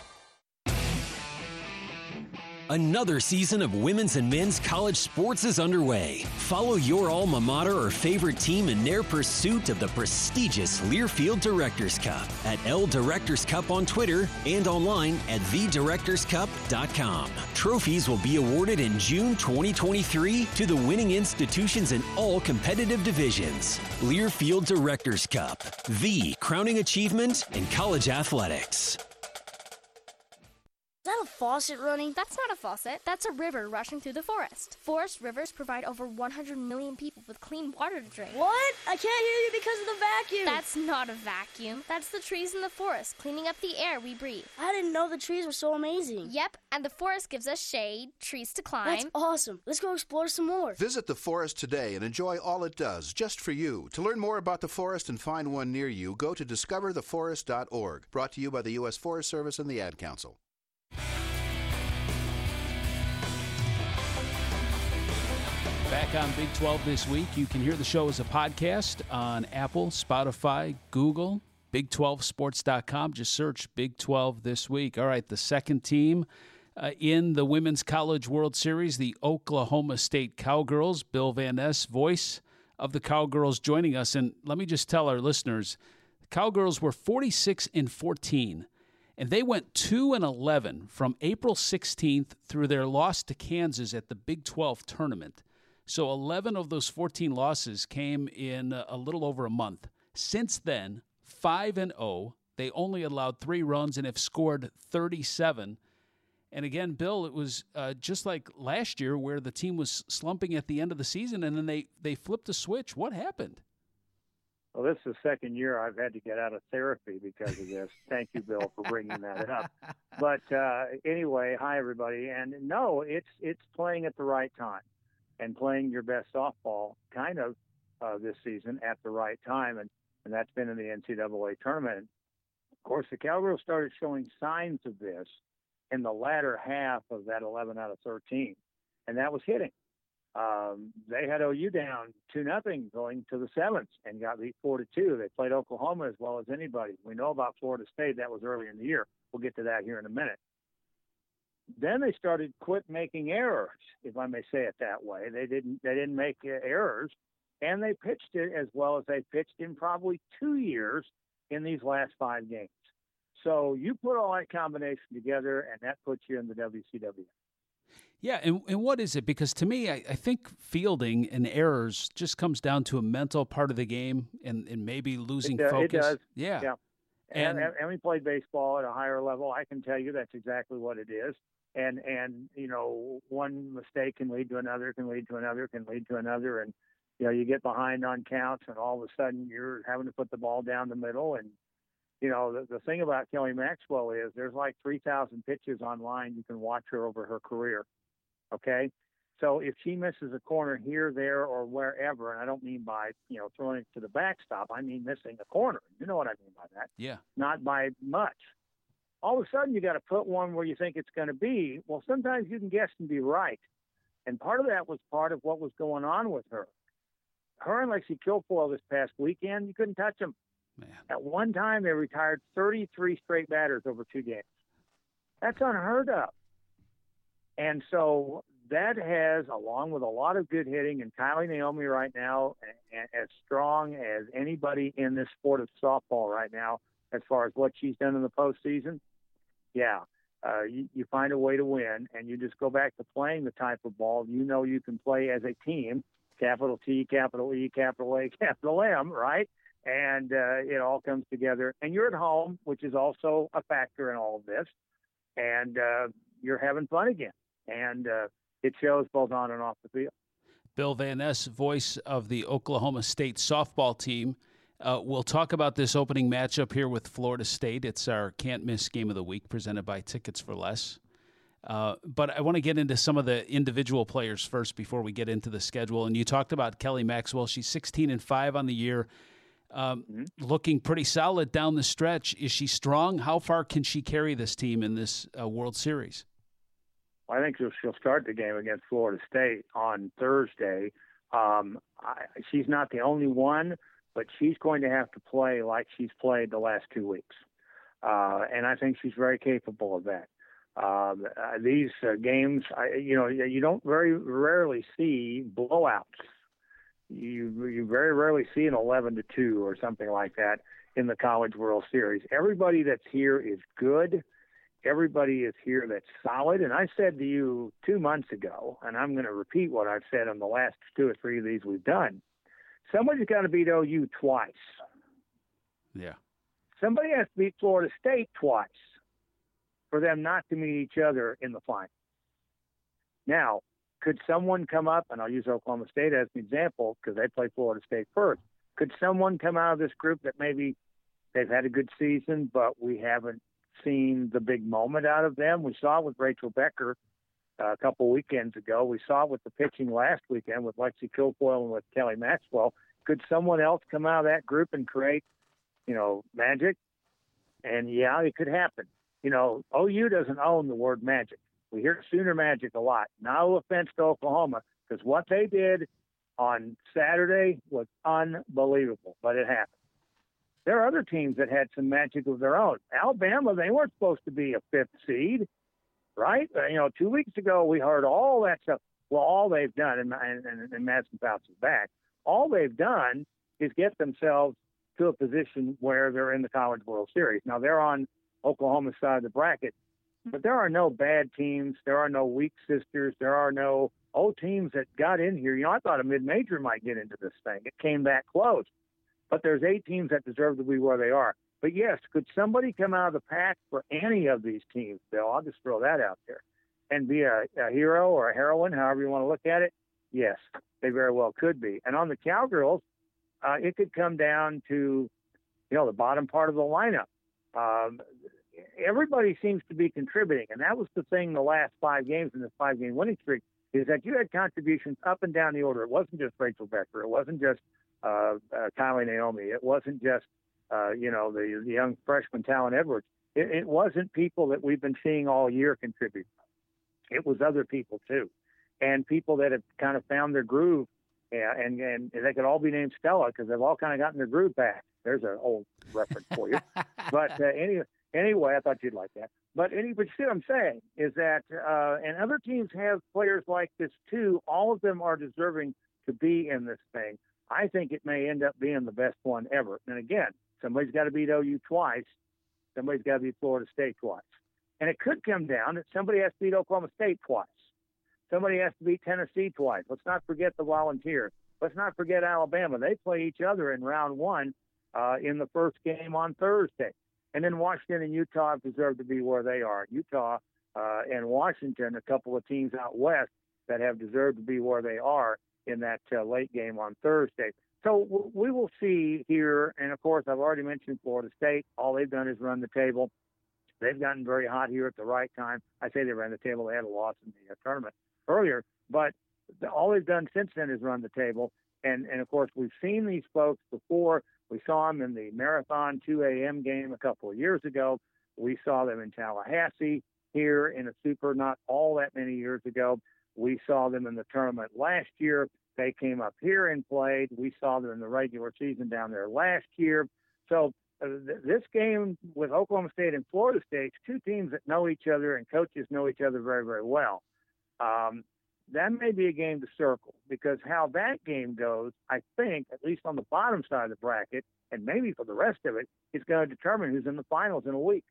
Another season of women's and men's college sports is underway. Follow your alma mater or favorite team in their pursuit of the prestigious Learfield Directors Cup at L Directors Cup on Twitter and online at the directors cup dot com. Trophies will be awarded in June twenty twenty-three to the winning institutions in all competitive divisions. Learfield Directors Cup, the crowning achievement in college athletics. Is that a faucet running? That's not a faucet. That's a river rushing through the forest. Forest rivers provide over one hundred million people with clean water to drink. What? I can't hear you because of the vacuum. That's not a vacuum. That's the trees in the forest cleaning up the air we breathe. I didn't know the trees were so amazing. Yep, and the forest gives us shade, trees to climb. That's awesome. Let's go explore some more. Visit the forest today and enjoy all it does, just for you. To learn more about the forest and find one near you, go to discover the forest dot org. Brought to you by the U S Forest Service and the Ad Council. Back on Big twelve this week. You can hear the show as a podcast on Apple, Spotify, Google, big twelve sports dot com. Just search Big twelve this week. All right, the second team uh, in the Women's College World Series, the Oklahoma State Cowgirls. Bill Van Ness, voice of the Cowgirls, joining us. And let me just tell our listeners, the Cowgirls were forty-six and fourteen. And they went two and eleven from April sixteenth through their loss to Kansas at the Big twelve tournament. So eleven of those fourteen losses came in a little over a month. Since then, five and oh. They only allowed three runs and have scored thirty-seven. And again, Bill, it was uh, just like last year where the team was slumping at the end of the season, and then they, they flipped the switch. What happened? Well, this is the second year I've had to get out of therapy because of this. Thank you, Bill, for bringing that up. But uh, anyway, hi, everybody. And no, it's it's playing at the right time and playing your best softball kind of uh, this season at the right time. And, and that's been in the N C double A tournament. Of course, the Cowgirls started showing signs of this in the latter half of that eleven out of thirteen, and that was hitting. Um, they had O U down two nothing going to the seventh and got beat four to two. They played Oklahoma as well as anybody. We know about Florida State. That was earlier in the year. We'll get to that here in a minute. Then they started quit making errors, if I may say it that way. They didn't they didn't make uh, errors, and they pitched it as well as they pitched in probably two years in these last five games. So you put all that combination together, and that puts you in the W C W. Yeah, and, and what is it? Because to me, I, I think fielding and errors just comes down to a mental part of the game and, and maybe losing it, uh, focus. It does. Yeah. yeah. And, and, and we played baseball at a higher level. I can tell you that's exactly what it is. And, and you know, one mistake can lead to another, can lead to another, can lead to another. And, you know, you get behind on counts, and all of a sudden you're having to put the ball down the middle. And, you know, the, the thing about Kelly Maxwell is there's like three thousand pitches online. You can watch her over her career. Okay. So if she misses a corner here, there, or wherever, and I don't mean by, you know, throwing it to the backstop, I mean missing a corner. You know what I mean by that? Yeah. Not by much. All of a sudden you got to put one where you think it's going to be. Well, sometimes you can guess and be right. And part of that was part of what was going on with her. Her and Lexi Kilfoyle this past weekend, you couldn't touch them. Man. At one time, they retired thirty-three straight batters over two games. That's unheard of. And so that has, along with a lot of good hitting, and Kylie Naomi right now, as strong as anybody in this sport of softball right now, as far as what she's done in the postseason, yeah, uh, you, you find a way to win, and you just go back to playing the type of ball you know you can play as a team, capital T, capital E, capital A, capital M, right? And uh, it all comes together. And you're at home, which is also a factor in all of this, and uh, you're having fun again. And uh, it shows both on and off the field. Bill Van Ness, voice of the Oklahoma State softball team. Uh, we'll talk about this opening matchup here with Florida State. It's our can't-miss game of the week presented by Tickets for Less. Uh, but I want to get into some of the individual players first before we get into the schedule. And you talked about Kelly Maxwell. She's sixteen and five on the year, um, mm-hmm. looking pretty solid down the stretch. Is she strong? How far can she carry this team in this uh, World Series? I think she'll, she'll start the game against Florida State on Thursday. Um, I, she's not the only one, but she's going to have to play like she's played the last two weeks. Uh, and I think she's very capable of that. Um, uh, these uh, games, I, you know, you don't very rarely see blowouts. You you very rarely see an eleven to two or something like that in the College World Series. Everybody that's here is good. Everybody is here that's solid. And I said to you two months ago, and I'm going to repeat what I've said on the last two or three of these we've done, somebody's got to beat O U twice. Yeah. Somebody has to beat Florida State twice for them not to meet each other in the final. Now, could someone come up, and I'll use Oklahoma State as an example because they play Florida State first. Could someone come out of this group that maybe they've had a good season, but we haven't seen the big moment out of them? We saw it with Rachel Becker uh, a couple weekends ago. We saw it with the pitching last weekend with Lexi Kilfoyle and with Kelly Maxwell. Could someone else come out of that group and create, you know, magic? And yeah, it could happen. You know, O U doesn't own the word magic. We hear Sooner Magic a lot. No offense to Oklahoma, because what they did on Saturday was unbelievable, but it happened. There are other teams that had some magic of their own. Alabama, they weren't supposed to be a fifth seed, right? You know, two weeks ago we heard all that stuff. Well, all they've done, and, and, and Madison Fouts is back, all they've done is get themselves to a position where they're in the College World Series. Now, they're on Oklahoma's side of the bracket, but there are no bad teams. There are no weak sisters. There are no old teams that got in here. You know, I thought a mid-major might get into this thing. It came back close. But there's eight teams that deserve to be where they are. But, yes, could somebody come out of the pack for any of these teams, Bill? I'll just throw that out there. And be a, a hero or a heroine, however you want to look at it? Yes, they very well could be. And on the Cowgirls, uh, it could come down to, you know, the bottom part of the lineup. Um, everybody seems to be contributing. And that was the thing the last five games in this five-game winning streak is that you had contributions up and down the order. It wasn't just Rachel Becker. It wasn't just Uh, uh, Kylie Naomi. It wasn't just, uh, you know, the, the young freshman Talon Edwards. It, it wasn't people that we've been seeing all year contribute. It was other people too, and people that have kind of found their groove. Yeah, and and they could all be named Stella because they've all kind of gotten their groove back. There's an old reference for you. But uh, anyway, anyway, I thought you'd like that. But any, but you see what I'm saying is that, uh, and other teams have players like this too. All of them are deserving to be in this thing. I think it may end up being the best one ever. And again, somebody's got to beat O U twice. Somebody's got to beat Florida State twice. And it could come down that somebody has to beat Oklahoma State twice. Somebody has to beat Tennessee twice. Let's not forget the Volunteers. Let's not forget Alabama. They play each other in round one uh, in the first game on Thursday. And then Washington and Utah deserve to be where they are. Utah uh, and Washington, a couple of teams out west that have deserved to be where they are in that uh, late game on Thursday. So w- we will see here. And, of course, I've already mentioned Florida State. All they've done is run the table. They've gotten very hot here at the right time. I say they ran the table. They had a loss in the uh, tournament earlier. But the, all they've done since then is run the table. And, and, of course, we've seen these folks before. We saw them in the Marathon two a.m. game a couple of years ago. We saw them in Tallahassee here in a super not all that many years ago. We saw them in the tournament last year. They came up here and played. We saw them in the regular season down there last year. So uh, th- this game with Oklahoma State and Florida State, two teams that know each other and coaches know each other very, very well. Um, that may be a game to circle, because how that game goes, I think, at least on the bottom side of the bracket, and maybe for the rest of it, is going to determine who's in the finals in a week.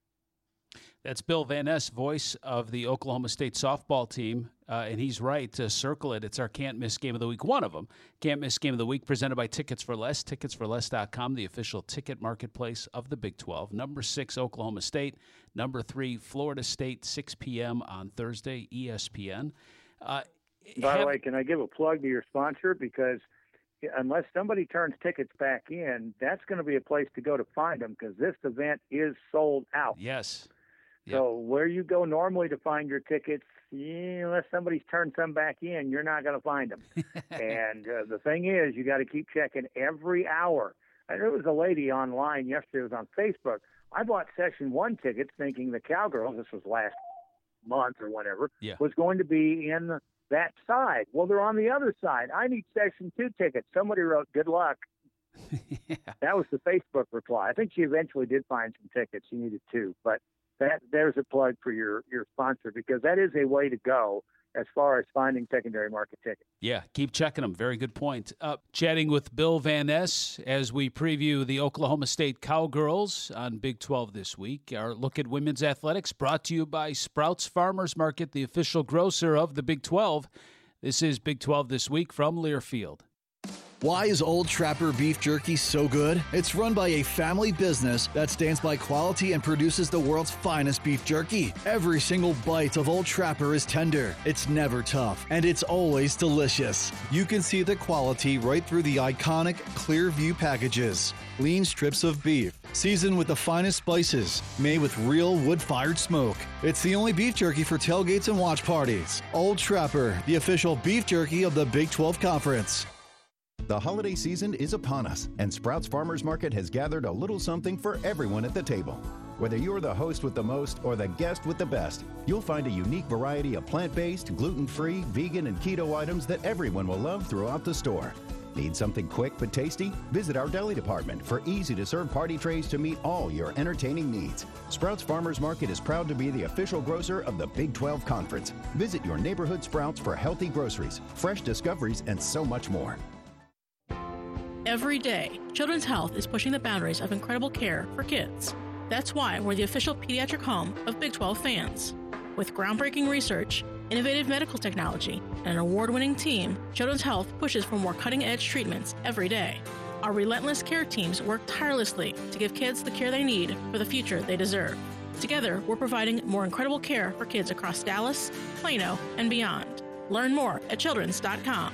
That's Bill Van Ness, voice of the Oklahoma State softball team, uh, and he's right to circle it. It's our can't-miss game of the week, one of them. Can't-miss game of the week presented by Tickets for Less, tickets for less dot com, the official ticket marketplace of the Big twelve. Number six, Oklahoma State. Number three, Florida State, six p.m. on Thursday, E S P N. Uh, By have, the way, can I give a plug to your sponsor? Because unless somebody turns tickets back in, that's going to be a place to go to find them, because this event is sold out. Yes. So where you go normally to find your tickets, yeah, unless somebody's turned some back in, you're not going to find them. And uh, the thing is, you got to keep checking every hour. And there was a lady online yesterday, it was on Facebook. I bought session one tickets thinking the Cowgirls, this was last month or whatever, yeah. was going to be in that side. Well, they're on the other side. I need session two tickets. Somebody wrote, good luck. yeah. That was the Facebook reply. I think she eventually did find some tickets. She needed two. But that there's a plug for your, your sponsor, because that is a way to go as far as finding secondary market tickets. Yeah, keep checking them. Very good point. Uh, chatting with Bill Van Ness as we preview the Oklahoma State Cowgirls on Big twelve this week. Our look at women's athletics brought to you by Sprouts Farmers Market, the official grocer of the Big twelve. This is Big twelve This Week from Learfield. Why is Old Trapper Beef Jerky so good? It's run by a family business that stands by quality and produces the world's finest beef jerky. Every single bite of Old Trapper is tender, it's never tough, and it's always delicious. You can see the quality right through the iconic Clearview packages. Lean strips of beef, seasoned with the finest spices, made with real wood-fired smoke. It's the only beef jerky for tailgates and watch parties. Old Trapper, the official beef jerky of the Big twelve Conference. The holiday season is upon us, and Sprouts Farmers Market has gathered a little something for everyone at the table. Whether you're the host with the most or the guest with the best, you'll find a unique variety of plant-based, gluten-free, vegan, and keto items that everyone will love throughout the store. Need something quick but tasty? Visit our deli department for easy-to-serve party trays to meet all your entertaining needs. Sprouts Farmers Market is proud to be the official grocer of the Big twelve Conference. Visit your neighborhood Sprouts for healthy groceries, fresh discoveries, and so much more. Every day, Children's Health is pushing the boundaries of incredible care for kids. That's why we're the official pediatric home of Big twelve fans. With groundbreaking research, innovative medical technology, and an award-winning team, Children's Health pushes for more cutting-edge treatments every day. Our relentless care teams work tirelessly to give kids the care they need for the future they deserve. Together, we're providing more incredible care for kids across Dallas, Plano, and beyond. Learn more at children's dot com.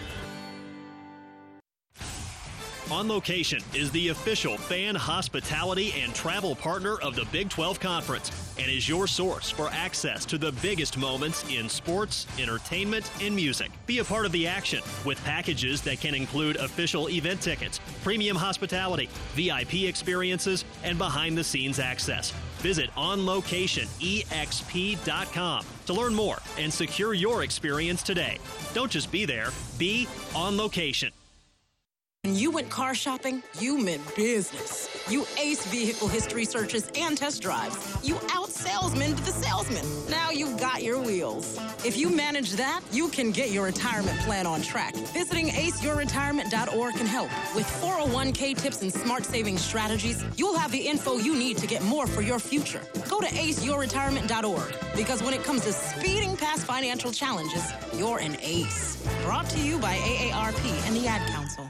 On Location is the official fan hospitality and travel partner of the Big twelve Conference and is your source for access to the biggest moments in sports, entertainment, and music. Be a part of the action with packages that can include official event tickets, premium hospitality, V I P experiences, and behind-the-scenes access. Visit on location E X P dot com to learn more and secure your experience today. Don't just be there, be on location. When you went car shopping, you meant business. You ace vehicle history searches and test drives. You out-salesman to the salesman. Now you've got your wheels. If you manage that, you can get your retirement plan on track. Visiting ace your retirement dot org can help. With four oh one k tips and smart savings strategies, you'll have the info you need to get more for your future. Go to ace your retirement dot org, because when it comes to speeding past financial challenges, you're an ace. Brought to you by A A R P and the Ad Council.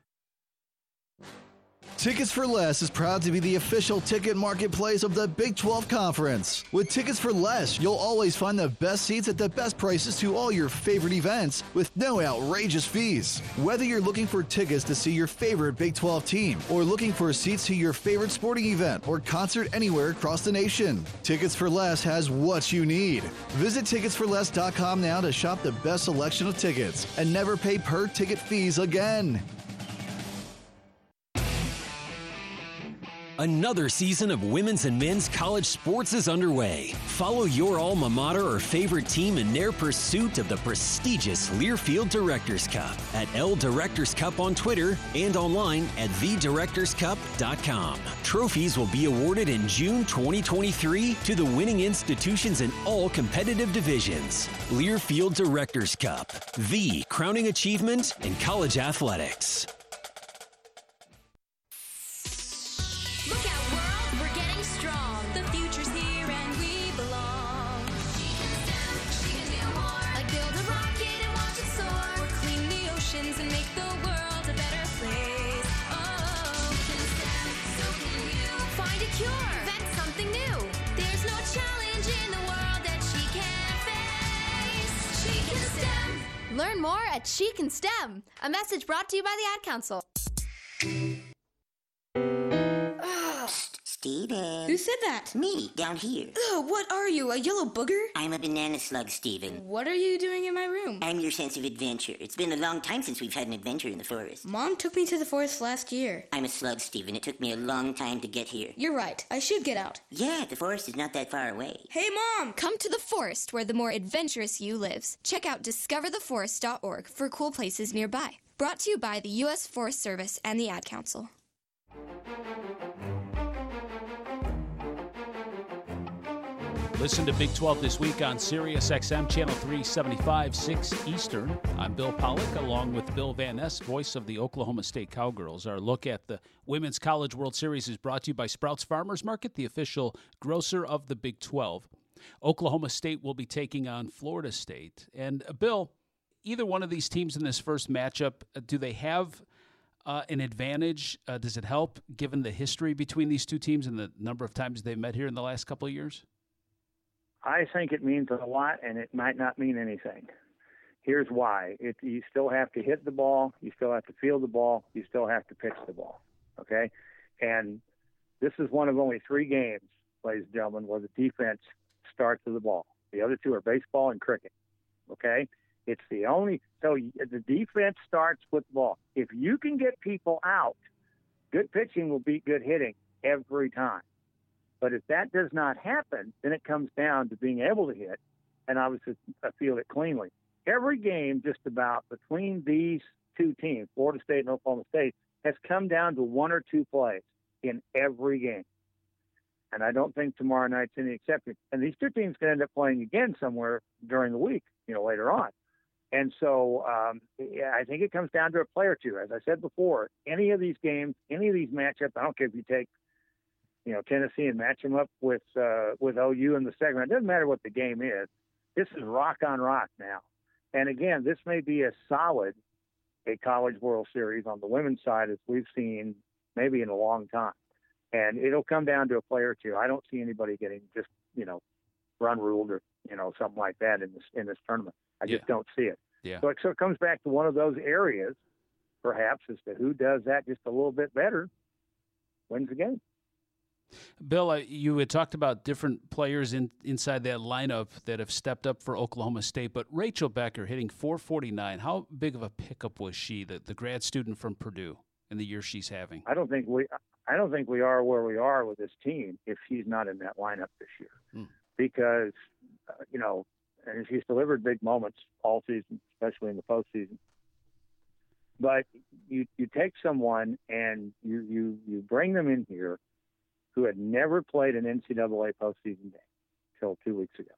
Tickets for Less is proud to be the official ticket marketplace of the Big twelve Conference. With Tickets for Less, you'll always find the best seats at the best prices to all your favorite events with no outrageous fees. Whether you're looking for tickets to see your favorite Big twelve team or looking for seats to your favorite sporting event or concert anywhere across the nation, Tickets for Less has what you need. Visit tickets for less dot com now to shop the best selection of tickets and never pay per ticket fees again. Another season of women's and men's college sports is underway. Follow your alma mater or favorite team in their pursuit of the prestigious Learfield Directors Cup at L Directors Cup on Twitter and online at the directors cup dot com. Trophies will be awarded in June twenty twenty-three to the winning institutions in all competitive divisions. Learfield Directors Cup, the crowning achievement in college athletics. Look out, world, we're getting strong. The future's here and we belong. She can STEM, she can do more. Like build a rocket and watch it soar. Or clean the oceans and make the world a better place. Oh, she can STEM, so can you. Find a cure, invent something new. There's no challenge in the world that she can't face. She can STEM. Learn more at She Can STEM. A message brought to you by the Ad Council. Steven. Who said that? Me, down here. Ugh, what are you, a yellow booger? I'm a banana slug, Steven. What are you doing in my room? I'm your sense of adventure. It's been a long time since we've had an adventure in the forest. Mom took me to the forest last year. I'm a slug, Steven. It took me a long time to get here. You're right. I should get out. Yeah, the forest is not that far away. Hey, Mom! Come to the forest where the more adventurous you lives. Check out discover the forest dot org for cool places nearby. Brought to you by the U S Forest Service and the Ad Council. Listen to Big twelve this week on Sirius X M Channel three seventy-five, six Eastern. I'm Bill Pollock, along with Bill Van Ness, voice of the Oklahoma State Cowgirls. Our look at the Women's College World Series is brought to you by Sprouts Farmers Market, the official grocer of the Big twelve. Oklahoma State will be taking on Florida State. And, uh, Bill, either one of these teams in this first matchup, uh, do they have uh, an advantage? Uh, does it help, given the history between these two teams and the number of times they've met here in the last couple of years? I think it means a lot, and it might not mean anything. Here's why. It, you still have to hit the ball. You still have to field the ball. You still have to pitch the ball, okay? And this is one of only three games, ladies and gentlemen, where the defense starts with the ball. The other two are baseball and cricket, okay? It's the only – so the defense starts with the ball. If you can get people out, good pitching will beat good hitting every time. But if that does not happen, then it comes down to being able to hit and obviously field it cleanly. Every game just about between these two teams, Florida State and Oklahoma State, has come down to one or two plays in every game. And I don't think tomorrow night's any exception. And these two teams can end up playing again somewhere during the week, you know, later on. And so um, yeah, I think it comes down to a play or two. As I said before, any of these games, any of these matchups, I don't care if you take you know, Tennessee and match them up with uh, with O U in the second round. It doesn't matter what the game is. This is rock on rock now. And again, this may be as solid a College World Series on the women's side as we've seen maybe in a long time. And it'll come down to a play or two. I don't see anybody getting just, you know, run ruled or, you know, something like that in this in this tournament. I just yeah. don't see it. Yeah. So, it, so it comes back to one of those areas, perhaps, as to who does that just a little bit better wins the game. Bill, uh, you had talked about different players in, inside that lineup that have stepped up for Oklahoma State, but Rachel Becker hitting four forty-nine, how big of a pickup was she, the, the grad student from Purdue, in the year she's having? I don't think we I don't think we are where we are with this team if she's not in that lineup this year. Hmm. Because, uh, you know, and she's delivered big moments all season, especially in the postseason. But you you take someone and you, you, you bring them in here who had never played an N C double A postseason game until two weeks ago.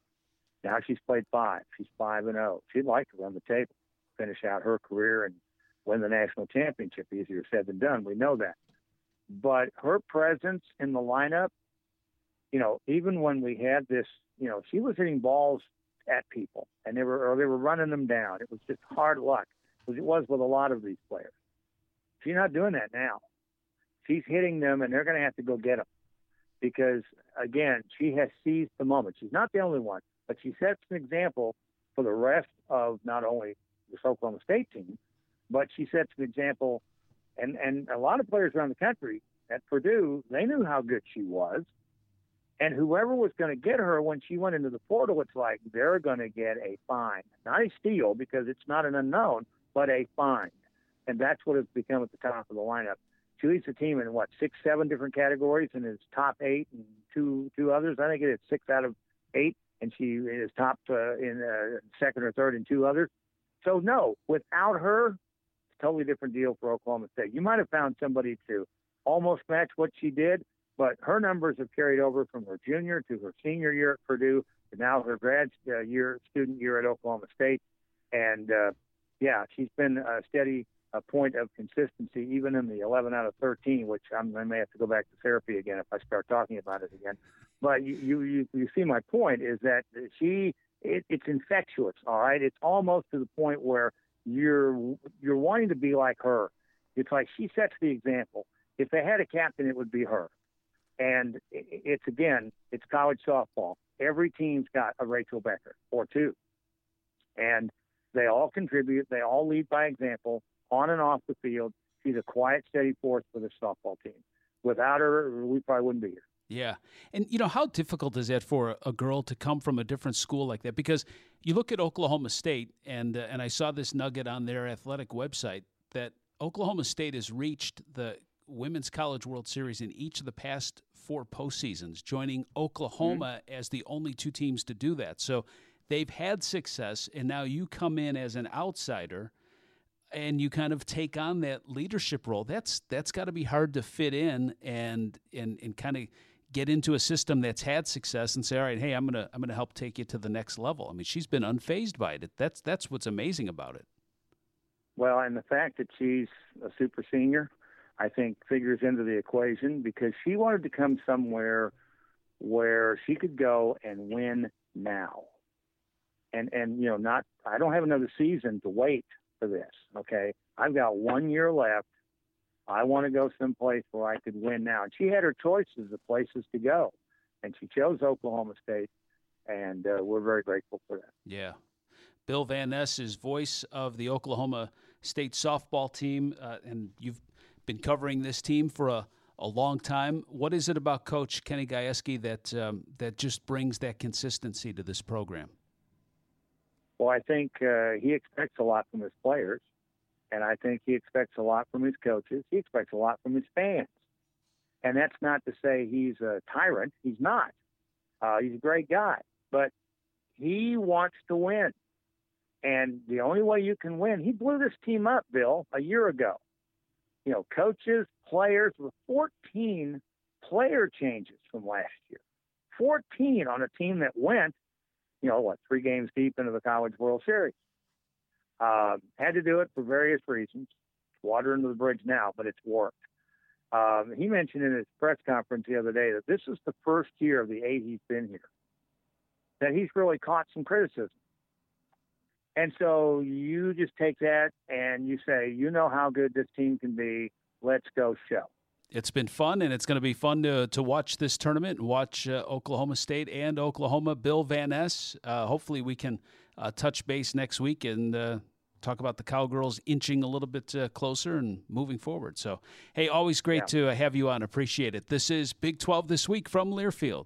Now she's played five. She's five and zero. She'd like to run the table, finish out her career, and win the national championship. Easier said than done. We know that. But her presence in the lineup, you know, even when we had this, you know, she was hitting balls at people, and they were or they were running them down. It was just hard luck, as it was with a lot of these players. She's not doing that now. She's hitting them, and they're going to have to go get them because, again, she has seized the moment. She's not the only one, but she sets an example for the rest of not only the Oklahoma State team, but she sets an example, and, and a lot of players around the country at Purdue, they knew how good she was, and whoever was going to get her when she went into the portal, it's like they're going to get a fine. Not a steal because it's not an unknown, but a fine. And that's what it's become at the top of the lineup. She leads the team in, what, six, seven different categories and is top eight and two two others. I think it is six out of eight, and she is top uh, in uh, second or third in two others. So, no, without her, it's a totally different deal for Oklahoma State. You might have found somebody to almost match what she did, but her numbers have carried over from her junior to her senior year at Purdue to now her grad uh, year, student year at Oklahoma State. And, uh, yeah, she's been a steady a point of consistency, even in the eleven out of thirteen, which I'm, I may have to go back to therapy again if I start talking about it again. But you, you, you, you see my point is that she, it, it's infectious, all right? It's almost to the point where you're you're wanting to be like her. It's like she sets the example. If they had a captain, it would be her. And it's, again, it's college softball. Every team's got a Rachel Becker or two. And they all contribute. They all lead by example. On and off the field, she's a quiet, steady force for the softball team. Without her, we probably wouldn't be here. Yeah. And, you know, how difficult is that for a girl to come from a different school like that? Because you look at Oklahoma State, and uh, and I saw this nugget on their athletic website, that Oklahoma State has reached the Women's College World Series in each of the past four postseasons, joining Oklahoma mm-hmm. as the only two teams to do that. So they've had success, and now you come in as an outsider and you kind of take on that leadership role. That's that's got to be hard to fit in and and and kind of get into a system that's had success and say, all right, hey, I'm gonna I'm gonna help take you to the next level. I mean, she's been unfazed by it. That's that's what's amazing about it. Well, and the fact that she's a super senior, I think, figures into the equation because she wanted to come somewhere where she could go and win now. And and you know, not I don't have another season to wait for this, okay? I've got one year left. I want to go someplace where I could win now. And she had her choices of places to go, and she chose Oklahoma State, and uh, we're very grateful for that. Yeah. Bill Van Ness is voice of the Oklahoma State softball team, uh, and you've been covering this team for a, a long time. What is it about Coach Kenny Gajewski that um, that just brings that consistency to this program? Well, I think uh, he expects a lot from his players, and I think he expects a lot from his coaches. He expects a lot from his fans. And that's not to say he's a tyrant. He's not. Uh, he's a great guy. But he wants to win. And the only way you can win, he blew this team up, Bill, a year ago. You know, coaches, players, with fourteen player changes from last year. fourteen on a team that went, you know, what, three games deep into the College World Series. Uh, had to do it for various reasons. Water under the bridge now, but it's worked. Um, he mentioned in his press conference the other day that this is the first year of the eight he's been here that he's really caught some criticism. And so you just take that and you say, you know how good this team can be. Let's go show. It's been fun, and it's going to be fun to to watch this tournament and watch uh, Oklahoma State and Oklahoma. Bill Van Ness, uh, hopefully we can uh, touch base next week and uh, talk about the Cowgirls inching a little bit uh, closer and moving forward. So, hey, always great yeah. to have you on. Appreciate it. This is Big twelve This Week from Learfield.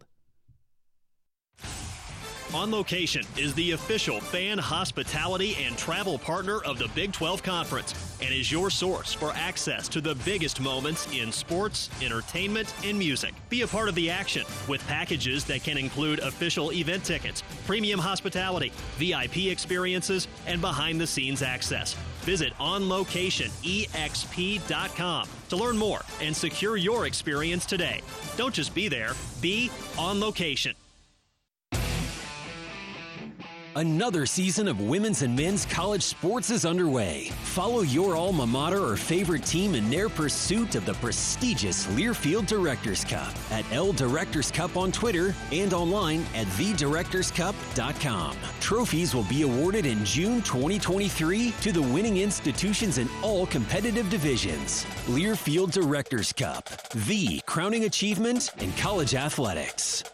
On Location is the official fan hospitality and travel partner of the Big twelve Conference. and is your source for access to the biggest moments in sports, entertainment, and music. Be a part of the action with packages that can include official event tickets, premium hospitality, V I P experiences, and behind-the-scenes access. Visit on location E X P dot com to learn more and secure your experience today. Don't just be there, be on location. Another season of women's and men's college sports is underway. Follow your alma mater or favorite team in their pursuit of the prestigious Learfield Directors Cup at L Directors Cup on Twitter and online at the directors cup dot com. Trophies will be awarded in June twenty twenty-three to the winning institutions in all competitive divisions. Learfield Directors Cup, the crowning achievement in college athletics.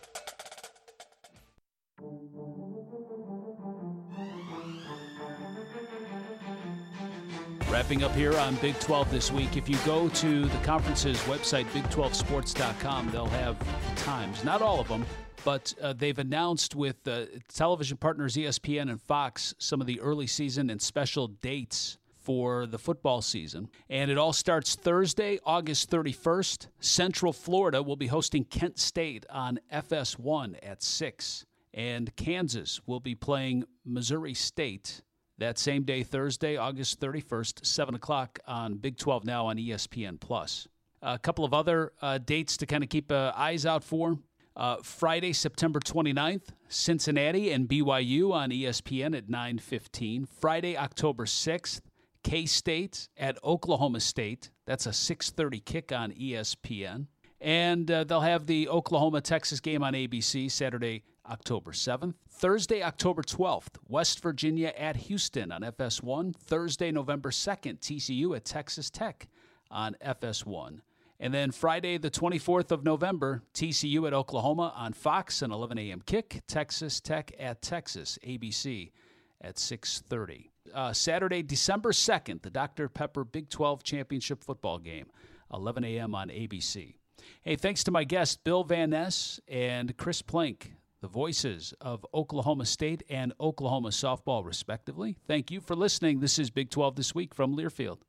Wrapping up here on Big twelve this week. If you go to the conference's website, big twelve sports dot com, they'll have times. Not all of them, but uh, they've announced with uh, television partners E S P N and Fox some of the early season and special dates for the football season. And it all starts Thursday, August thirty-first. Central Florida will be hosting Kent State on F S one at six. And Kansas will be playing Missouri State that same day, Thursday, August thirty-first, seven o'clock on Big twelve Now on E S P N plus. A couple of other uh, dates to kind of keep uh, eyes out for. Uh, Friday, September twenty-ninth, Cincinnati and B Y U on E S P N at nine fifteen. Friday, October sixth, K-State at Oklahoma State. That's a six thirty kick on E S P N. And uh, they'll have the Oklahoma-Texas game on A B C Saturday, October seventh. Thursday, October twelfth, West Virginia at Houston on F S one. Thursday, November second, T C U at Texas Tech on F S one. And then Friday, the twenty-fourth of November, T C U at Oklahoma on Fox, an eleven a.m. kick. Texas Tech at Texas, A B C at six thirty. Uh, Saturday, December second, the Doctor Pepper Big twelve Championship football game, eleven a.m. on A B C. Hey, thanks to my guests, Bill Van Ness and Chris Plank, the voices of Oklahoma State and Oklahoma softball, respectively. Thank you for listening. This is Big twelve This Week from Learfield.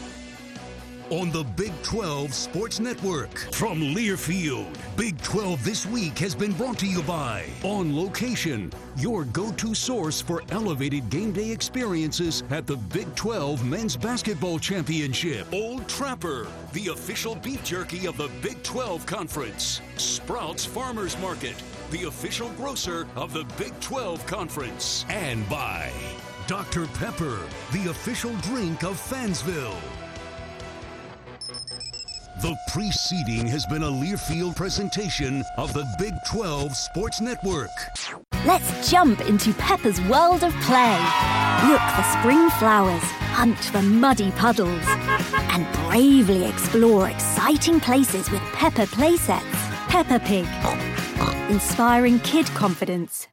On the Big twelve Sports Network. From Learfield, Big twelve This Week has been brought to you by On Location, your go-to source for elevated game day experiences at the Big twelve Men's Basketball Championship. Old Trapper, the official beef jerky of the Big twelve Conference. Sprouts Farmers Market, the official grocer of the Big twelve Conference. And by Doctor Pepper, the official drink of Fansville. The preceding has been a Learfield presentation of the Big twelve Sports Network. Let's jump into Peppa's world of play. Look for spring flowers, hunt for muddy puddles, and bravely explore exciting places with Peppa playsets. Peppa Pig, inspiring kid confidence.